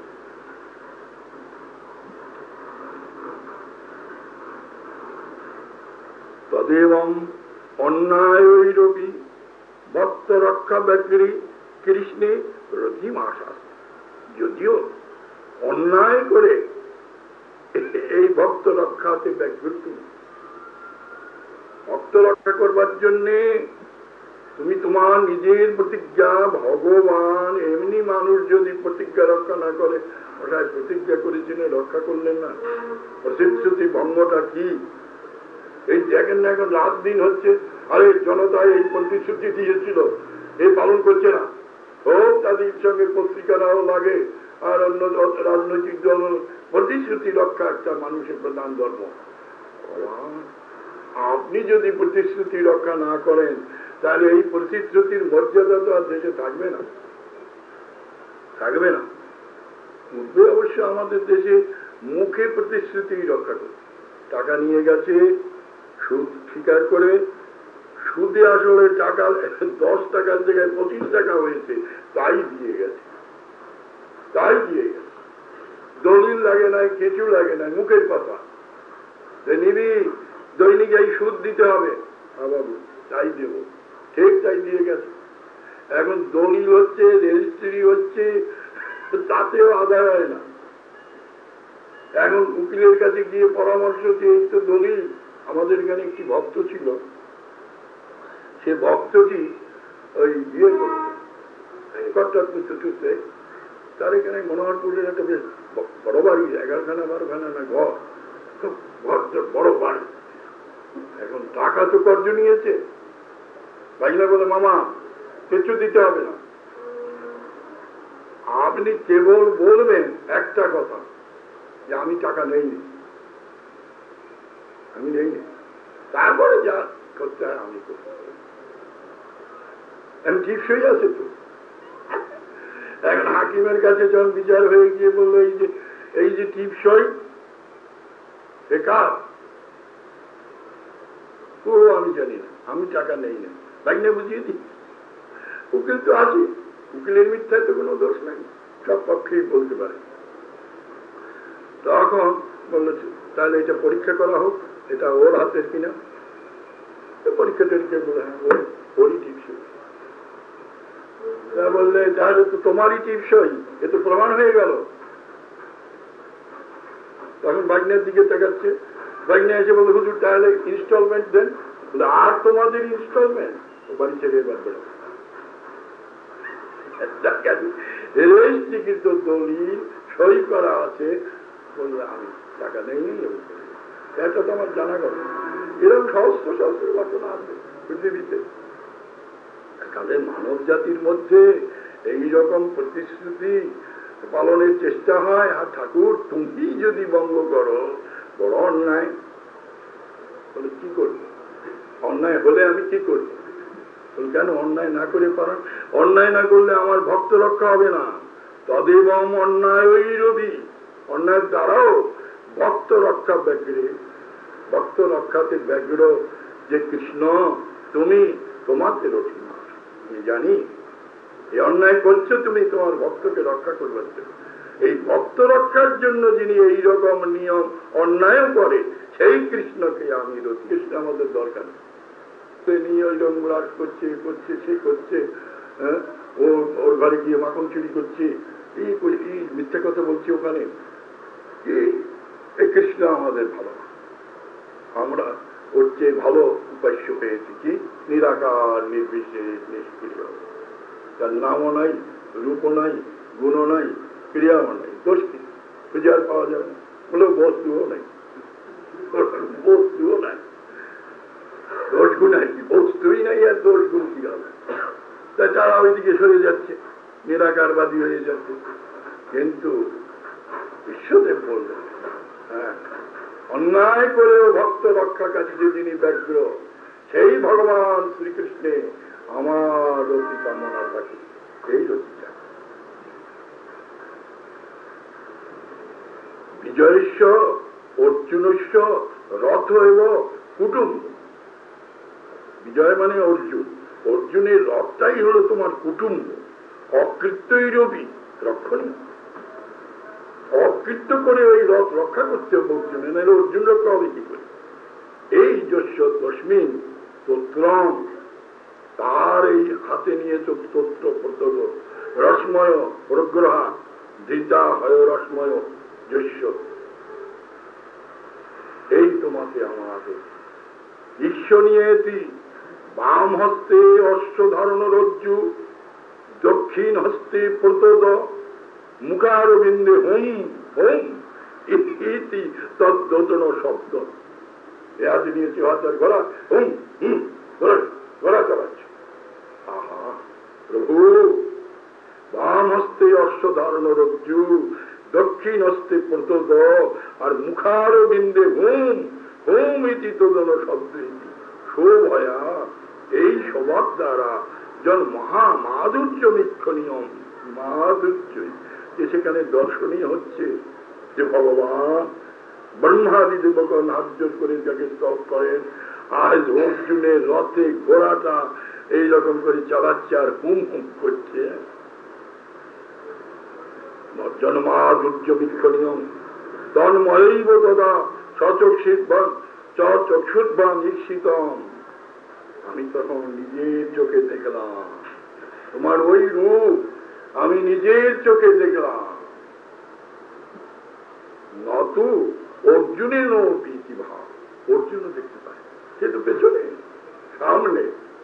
তদেবং অন্যায়ৈরপি ভক্ত রক্ষা ব্যক্তি কৃষ্ণে রথিমাশা যদিও অন্যায় করে এই ভক্ত রক্ষাতে ব্যাকুল ভক্ত রক্ষা করবার জন্যে তুমি তোমার নিজের প্রতিজ্ঞা ভগবান এমনি মানুষ যদি প্রতিজ্ঞা রক্ষা না করে ওটাই প্রতিজ্ঞা করেছিলেন রক্ষা করলেন না প্রতিশ্রুতি ভঙ্গটা কি এই দেখেন না এখন রাত দিন হচ্ছে আরে জনতা এই প্রতিশ্রুতি দিয়েছিল এই পালন করছে না হোক তাদের সঙ্গে পত্রিকারাও লাগে আর অন্য রাজনৈতিক দল প্রতিশ্রুতি রক্ষা একটা মানুষের প্রধান ধর্ম আপনি যদি প্রতিশ্রুতি রক্ষা না করেন তাহলে এই প্রতিশ্রুতির মর্যাদা তো আর দেশে থাকবে না থাকবে না পূর্বে অবশ্য আমাদের দেশে মুখে প্রতিশ্রুতি রক্ষা করছে টাকা নিয়ে গেছে সুদ স্বীকার করে সুদে আসলে টাকা দশ টাকার জায়গায় পঁচিশ টাকা হয়েছে তাই দিয়ে গেছে তাই দিয়ে গেছে দলিল লাগে নাই কিছু লাগে নাই মুখের কথা নিবি দৈনিক এই সুদ দিতে হবে বাবু তাই দেব ঠিক তাই দিয়ে গেছে এখন দলিল হচ্ছে রেজিস্ট্রি হচ্ছে তাতেও আদায় হয় না এখন উকিলের কাছে গিয়ে পরামর্শ যে এই তো দলিল আমাদের এখানে একটি ভক্ত ছিল সে ভক্তটি ওই বিয়ে করতে চতুর্থে তার এখানে মনোহরপুরের একটা বেশ বড় বাড়ি এগারোখানা বারোখানা না ঘর খুব বড় বাড়ি এখন টাকা তো কর্জ নিয়েছে ভাইনা বলে মামা কিছু দিতে হবে না আপনি কেবল বলবেন একটা কথা যে আমি টাকা নেইনি আমি নেইনি তারপরে যা করতে হয় আমি করতে আমি টিপসই আছে তো এখন হাকিমের কাছে যখন বিচার হয়ে গিয়ে বললো এই যে এই যে টিপসই এ কার? ও আমি জানি না, আমি টাকা নেই না, ভাগ্নে বুঝিয়ে দিই। উকিল তো আছে, উকিলের মিথ্যায় তো কোনো দোষ নাই, সব পক্ষেই বলতে পারে। তখন বলল তাহলে এটা পরীক্ষা করা হোক, এটা ওর হাতের কিনা। পরীক্ষা টরীক্ষা বলে হ্যাঁ ওরই টিপসই। বললে তাহলে তো তোমারই টিপসই, এ তো প্রমাণ হয়ে গেল। তখন ভাগ্নের দিকে তাকাচ্ছে, ভাগ্নে এসে বলল হুজুর তাহলে ইনস্টলমেন্ট দেন। বলে আর তোমাদের ইনস্টলমেন্ট? ও বাড়ি ছেড়ে এবার বেরো। রেজিস্ট্রিকৃত দলিল সই করা আছে, বললে আমি টাকা নেই। এটা তো আমার জানা গেল। এরকম সহস্র সহস্র ঘটনা আছে পৃথিবীতে। তাদের মানব জাতির মধ্যে এইরকম প্রতিশ্রুতি পালনের চেষ্টা হয়, আর ঠাকুর তুমি যদি ভঙ্গ করো বড় অন্যায়। বলে কি করবো? অন্যায় হলে আমি কি করবো? কেন অন্যায় না করে পারেন? অন্যায় না করলে আমার ভক্ত রক্ষা হবে না। তদেবম অন্যায় ওই রবি, অন্যায়ের দ্বারাও ভক্ত রক্ষা ব্যগ্রে। ভক্ত রক্ষাতে ব্যগ্র যে কৃষ্ণ, তুমি তোমাকে রক্ষা। আমি জানি এই অন্যায় করছো তুমি তোমার ভক্তকে রক্ষা করবার জন্য। এই ভক্ত রক্ষার জন্য যিনি এই রকম নিয়ম অন্যায় করে, সেই কৃষ্ণকে আমি রোধ। কৃষ্ণ আমাদের দরকার নিয়ে ওই রঙরাজ করছে করছে সে করছে, হ্যাঁ ও ওর ঘরে গিয়ে মাখন চুরি করছে, এই মিথ্যা কথা বলছি ওখানে। এই কৃষ্ণ আমাদের ভালো, আমরা ওর চেয়ে ভালো উপাস্য পেয়েছি কি নিরাকার নির্বিশেষ নিষ্ক্রিয়। তার নামও নাই, রূপও নাই, গুণও নাই, ক্রিয়াও নাই, দোষ কি খুঁজে আর পাওয়া যাবে না। বলে বস্তুও নাই, বস্তুও নাই, দোষ গুণ আর কি, বস্তুই নাই আর দোষ গুণ কি হবে? তাই তারা ওইদিকে সরে যাচ্ছে, নিরাকারবাদী হয়ে যাচ্ছে। কিন্তু বিশ্বদেব বললেন হ্যাঁ অন্যায় করেও ভক্ত রক্ষা কাজে যিনি ব্যগ্র, সেই ভগবান শ্রীকৃষ্ণে আমার রতি কামনা থাকে। এই রতি চায় বিজয়স্য অর্জুনস্য রথ এবং কুটুম্ব। বিজয় মানে অর্জুন, অর্জুনের রথটাই হলো তোমার কুটুম্ব। অকৃত্যই রবি রক্ষণীয়, অকৃত্য করে ওই রথ রক্ষা করতে হবে অর্জুনের, নাহলে অর্জুন রক্ষা হবে কি করে? এই যস্য তস্মিন স্তোত্রম, তার এই হাতে নিয়েছ স্তোত্র পর্যন্ত রসময় প্রগ্রহা ধৃতা হয় রসময় যস্য, এই তোমাকে আমাকে ঈশ্বর নিয়েছি। বাম হস্তে অশ্ব ধারণ রজ্জু, দক্ষিণ হস্তে প্রতদ মুখার বিন্দে হোম হোম ইতি তদ্দোচন শব্দ। এ হাতে নিয়েছি হাজার ঘোড়া, হুম হুম ঘোড়া ঘোড়া চালাচ্ছে। আহা প্রভু, বাম হস্তে অশ্ব ধারণ রজ্জু, দক্ষিণ হস্তে প্রতদ, আর মুখার বিন্দে হোম হোম ইতি তদন শব্দ। শোভয়া, এই স্বভাব দ্বারা জন মহা মাধুর্য নিক্ষণীয়, মাধুর্য যে সেখানে দর্শনীয় হচ্ছে যে ভগবান ব্রহ্মাদি দেবগণ হাত জোর করে যাকে স্তব করেন, আজ অর্জুনের রথে ঘোড়াটা এইরকম করে চালাচ্ছে আর হুম হুম করছে। জন্মাধুর্য বিক্ষণীয় তন্ময়ৈব তদা সচক্ষুৎবান চক্ষুৎবান ঈক্ষিতম। আমি তখন নিজের চোখে দেখলাম তোমার ওই রূপ, আমি নিজের চোখে দেখলাম। নতু অর্জুনের প্রীতি ভাব, অর্জুনও দেখতে পায়, সে তো পেছনে সামনে।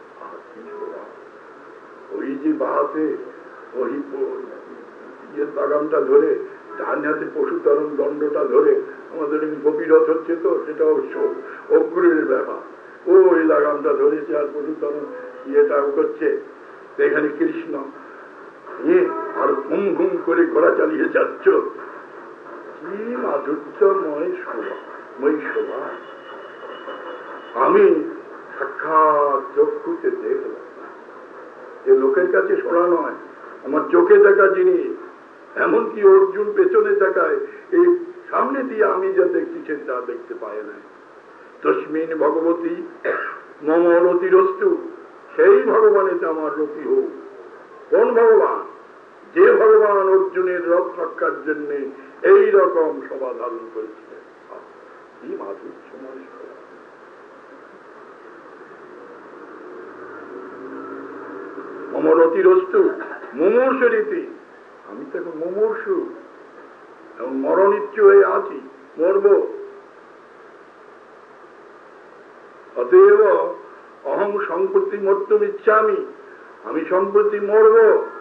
ওই যে বাহাতে ওই ইয়ের বাগানটা ধরে, ডান হাতে পশুতরণ দণ্ডটা ধরে আমাদের গভীরথ হচ্ছে, তো সেটা অবশ্য অগ্রের ব্যাপার। ও ওই লাগামটা ধরেছে আর পশুতরণ ইয়েটাও করছে। এখানে কৃষ্ণ আর ঘুম ঘুম করে ঘোড়া চালিয়ে যাচ্ছ, কি মাধুর্যময় শোভা, মই শোভা আমি সাক্ষাৎ চক্ষুতে দেখলাম। এ লোকের কাছে শোনা নয়, আমার চোখে দেখা জিনিস। এমনকি অর্জুন পেছনে দেখায় এই সামনে দিয়ে আমি যা দেখছি সেটা দেখতে পায় না। তস্মিন ভগবতী মম রতিরস্তু, সেই ভগবানেতে আমার রতি হোক। কোন ভগবান? যে ভগবান অর্জুনের রথ রক্ষার জন্য এই রকম সভা ধারণ করেছিলেন। কি মাধুর্য! মম রতিরস্তু মুমূর্ষু রীতি, আমি তো এখন মুমূর্ষু, এখন মরণিচ্ছু হয়ে আছি, মরব। অতএব অহং সম্প্রতি মর্তুম ইচ্ছামি, আমি সম্প্রতি মরব,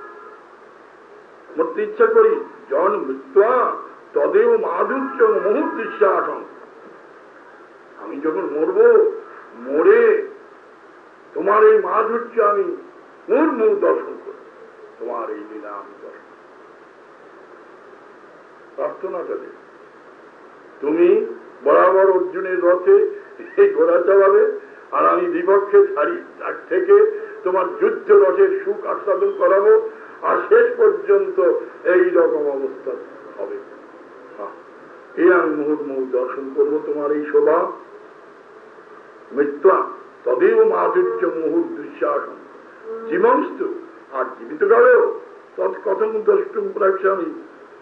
মরতে ইচ্ছা করি। জন মৃত্যা তদেব মাধুর্য মুহূর্তিশ্বাসন, আমি যখন মরব, মরে তোমার এই মাধুর্য আমি মুর্মু দর্শন করি, তোমার এই লীলা আমি দর্শন। প্রার্থনাটা দেব, তুমি বরাবর অর্জুনের রথে এই ঘোড়া চালাবে, আর আমি বিপক্ষে ছাড়ি থেকে তোমার যুদ্ধ রথের সুখ আস্বাদন করাবো, আর শেষ পর্যন্ত এই রকম অবস্থা হবে। এই আমি মুহুর্মুহু দর্শন করবো তোমার এই শোভা। মৃত্যা তদেব মাধুর্য মুহুর দুঃশাসন জীবনস্তু, আর জীবিত কালেও তৎকথম দ্রষ্টুম প্রাক্ষ্যামি।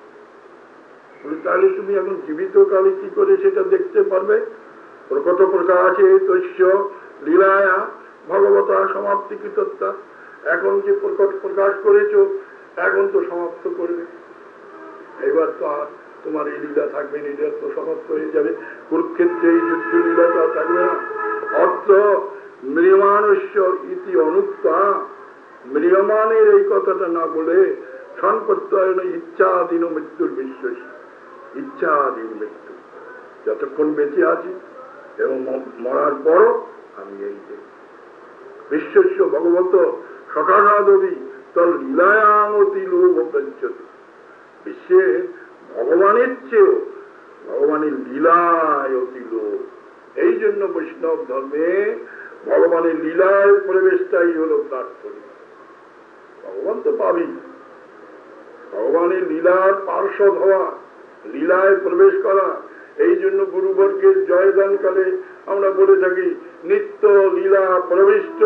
তাহলে তুমি এখন জীবিত কালে কি করে সেটা দেখতে পারবে? প্রকট প্রকাশে তস্য লীলায়া ভগবতা সমাপ্তি কৃতত্বা, এখন যে প্রকট প্রকাশ করেছ এখন তো সমাপ্ত করবে। এবার তো আর তোমার এই লীলা থাকবে না, লীলা তো সমাপ্ত হয়ে যাবে। কুরুক্ষেত্রে এই যুদ্ধ লীলাটা থাকবে না। অর্থ ম্রিয়মানস্য ইতি অনুক্তা, ম্রিয়মানের এই কথাটা না বলে সংপ্রত্যয়ন ইচ্ছাধীন মৃত্যুর বিশ্বাস, ইচ্ছাধীন মৃত্যু, যতক্ষণ বেঁচে আছি এবং মরার পরও আমি এই যে বিশ্বস্য ভগবত সকাশাদবি তল লীলায়ামতি লোভ পঞ্চতি, বিশ্বে ভগবানের চেয়েও ভগবানের লীলায় অতি লোভ। এই জন্য বৈষ্ণব ধর্মে ভগবানের লীলায় প্রবেশটাই হল প্রার্থনা। ভগবান তো পাবি, ভগবানের লীলার পার্শ্বদ হওয়া, লীলায় প্রবেশ করা। এই জন্য গুরুবর্গের জয়দান কালে আমরা বলে থাকি নিত্য লীলা প্রবিষ্ট।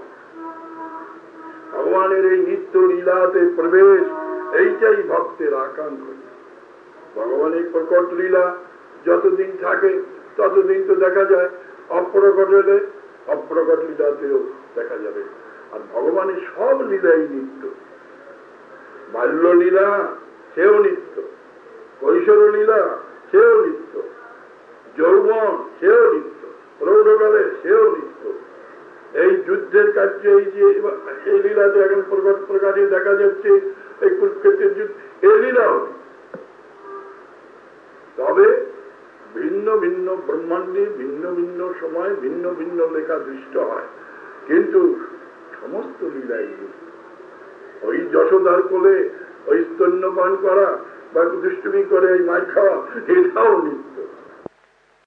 ভগবানের এই নিত্য লীলাতে প্রবেশ, এইটাই ভক্তের আকাঙ্ক্ষা। ভগবানের প্রকট লীলা যতদিন থাকে ততদিন তো দেখা যায়, অপ্রকট হলে অপ্রকট লীলাতেও দেখা যাবে। আর ভগবানের সব লীলাই নিত্য। বাল্য লীলা সেও নিত্য, কৈশোর লীলা সেও নিত্য, যৌবন সেও নিত্য, প্রৌঢ়কালে সেও নিত্য। এই যুদ্ধের কার্য এই যে এই লীলাতে এখন প্রকট প্রকাশে দেখা যাচ্ছে, এই কুরুক্ষেত্রের যুদ্ধ, এই লীলাও। তবে ভিন্ন ভিন্ন ব্রহ্মাণ্ডে ভিন্ন ভিন্ন সময় ভিন্ন ভিন্ন লেখা দৃষ্ট হয়, কিন্তু সমস্ত লীলাই নিত্য। ওই যশোদার কোলে ওই স্তন্যপান করা বা দুষ্টুমি করে এই মার খাওয়া, এটাও নিত্য।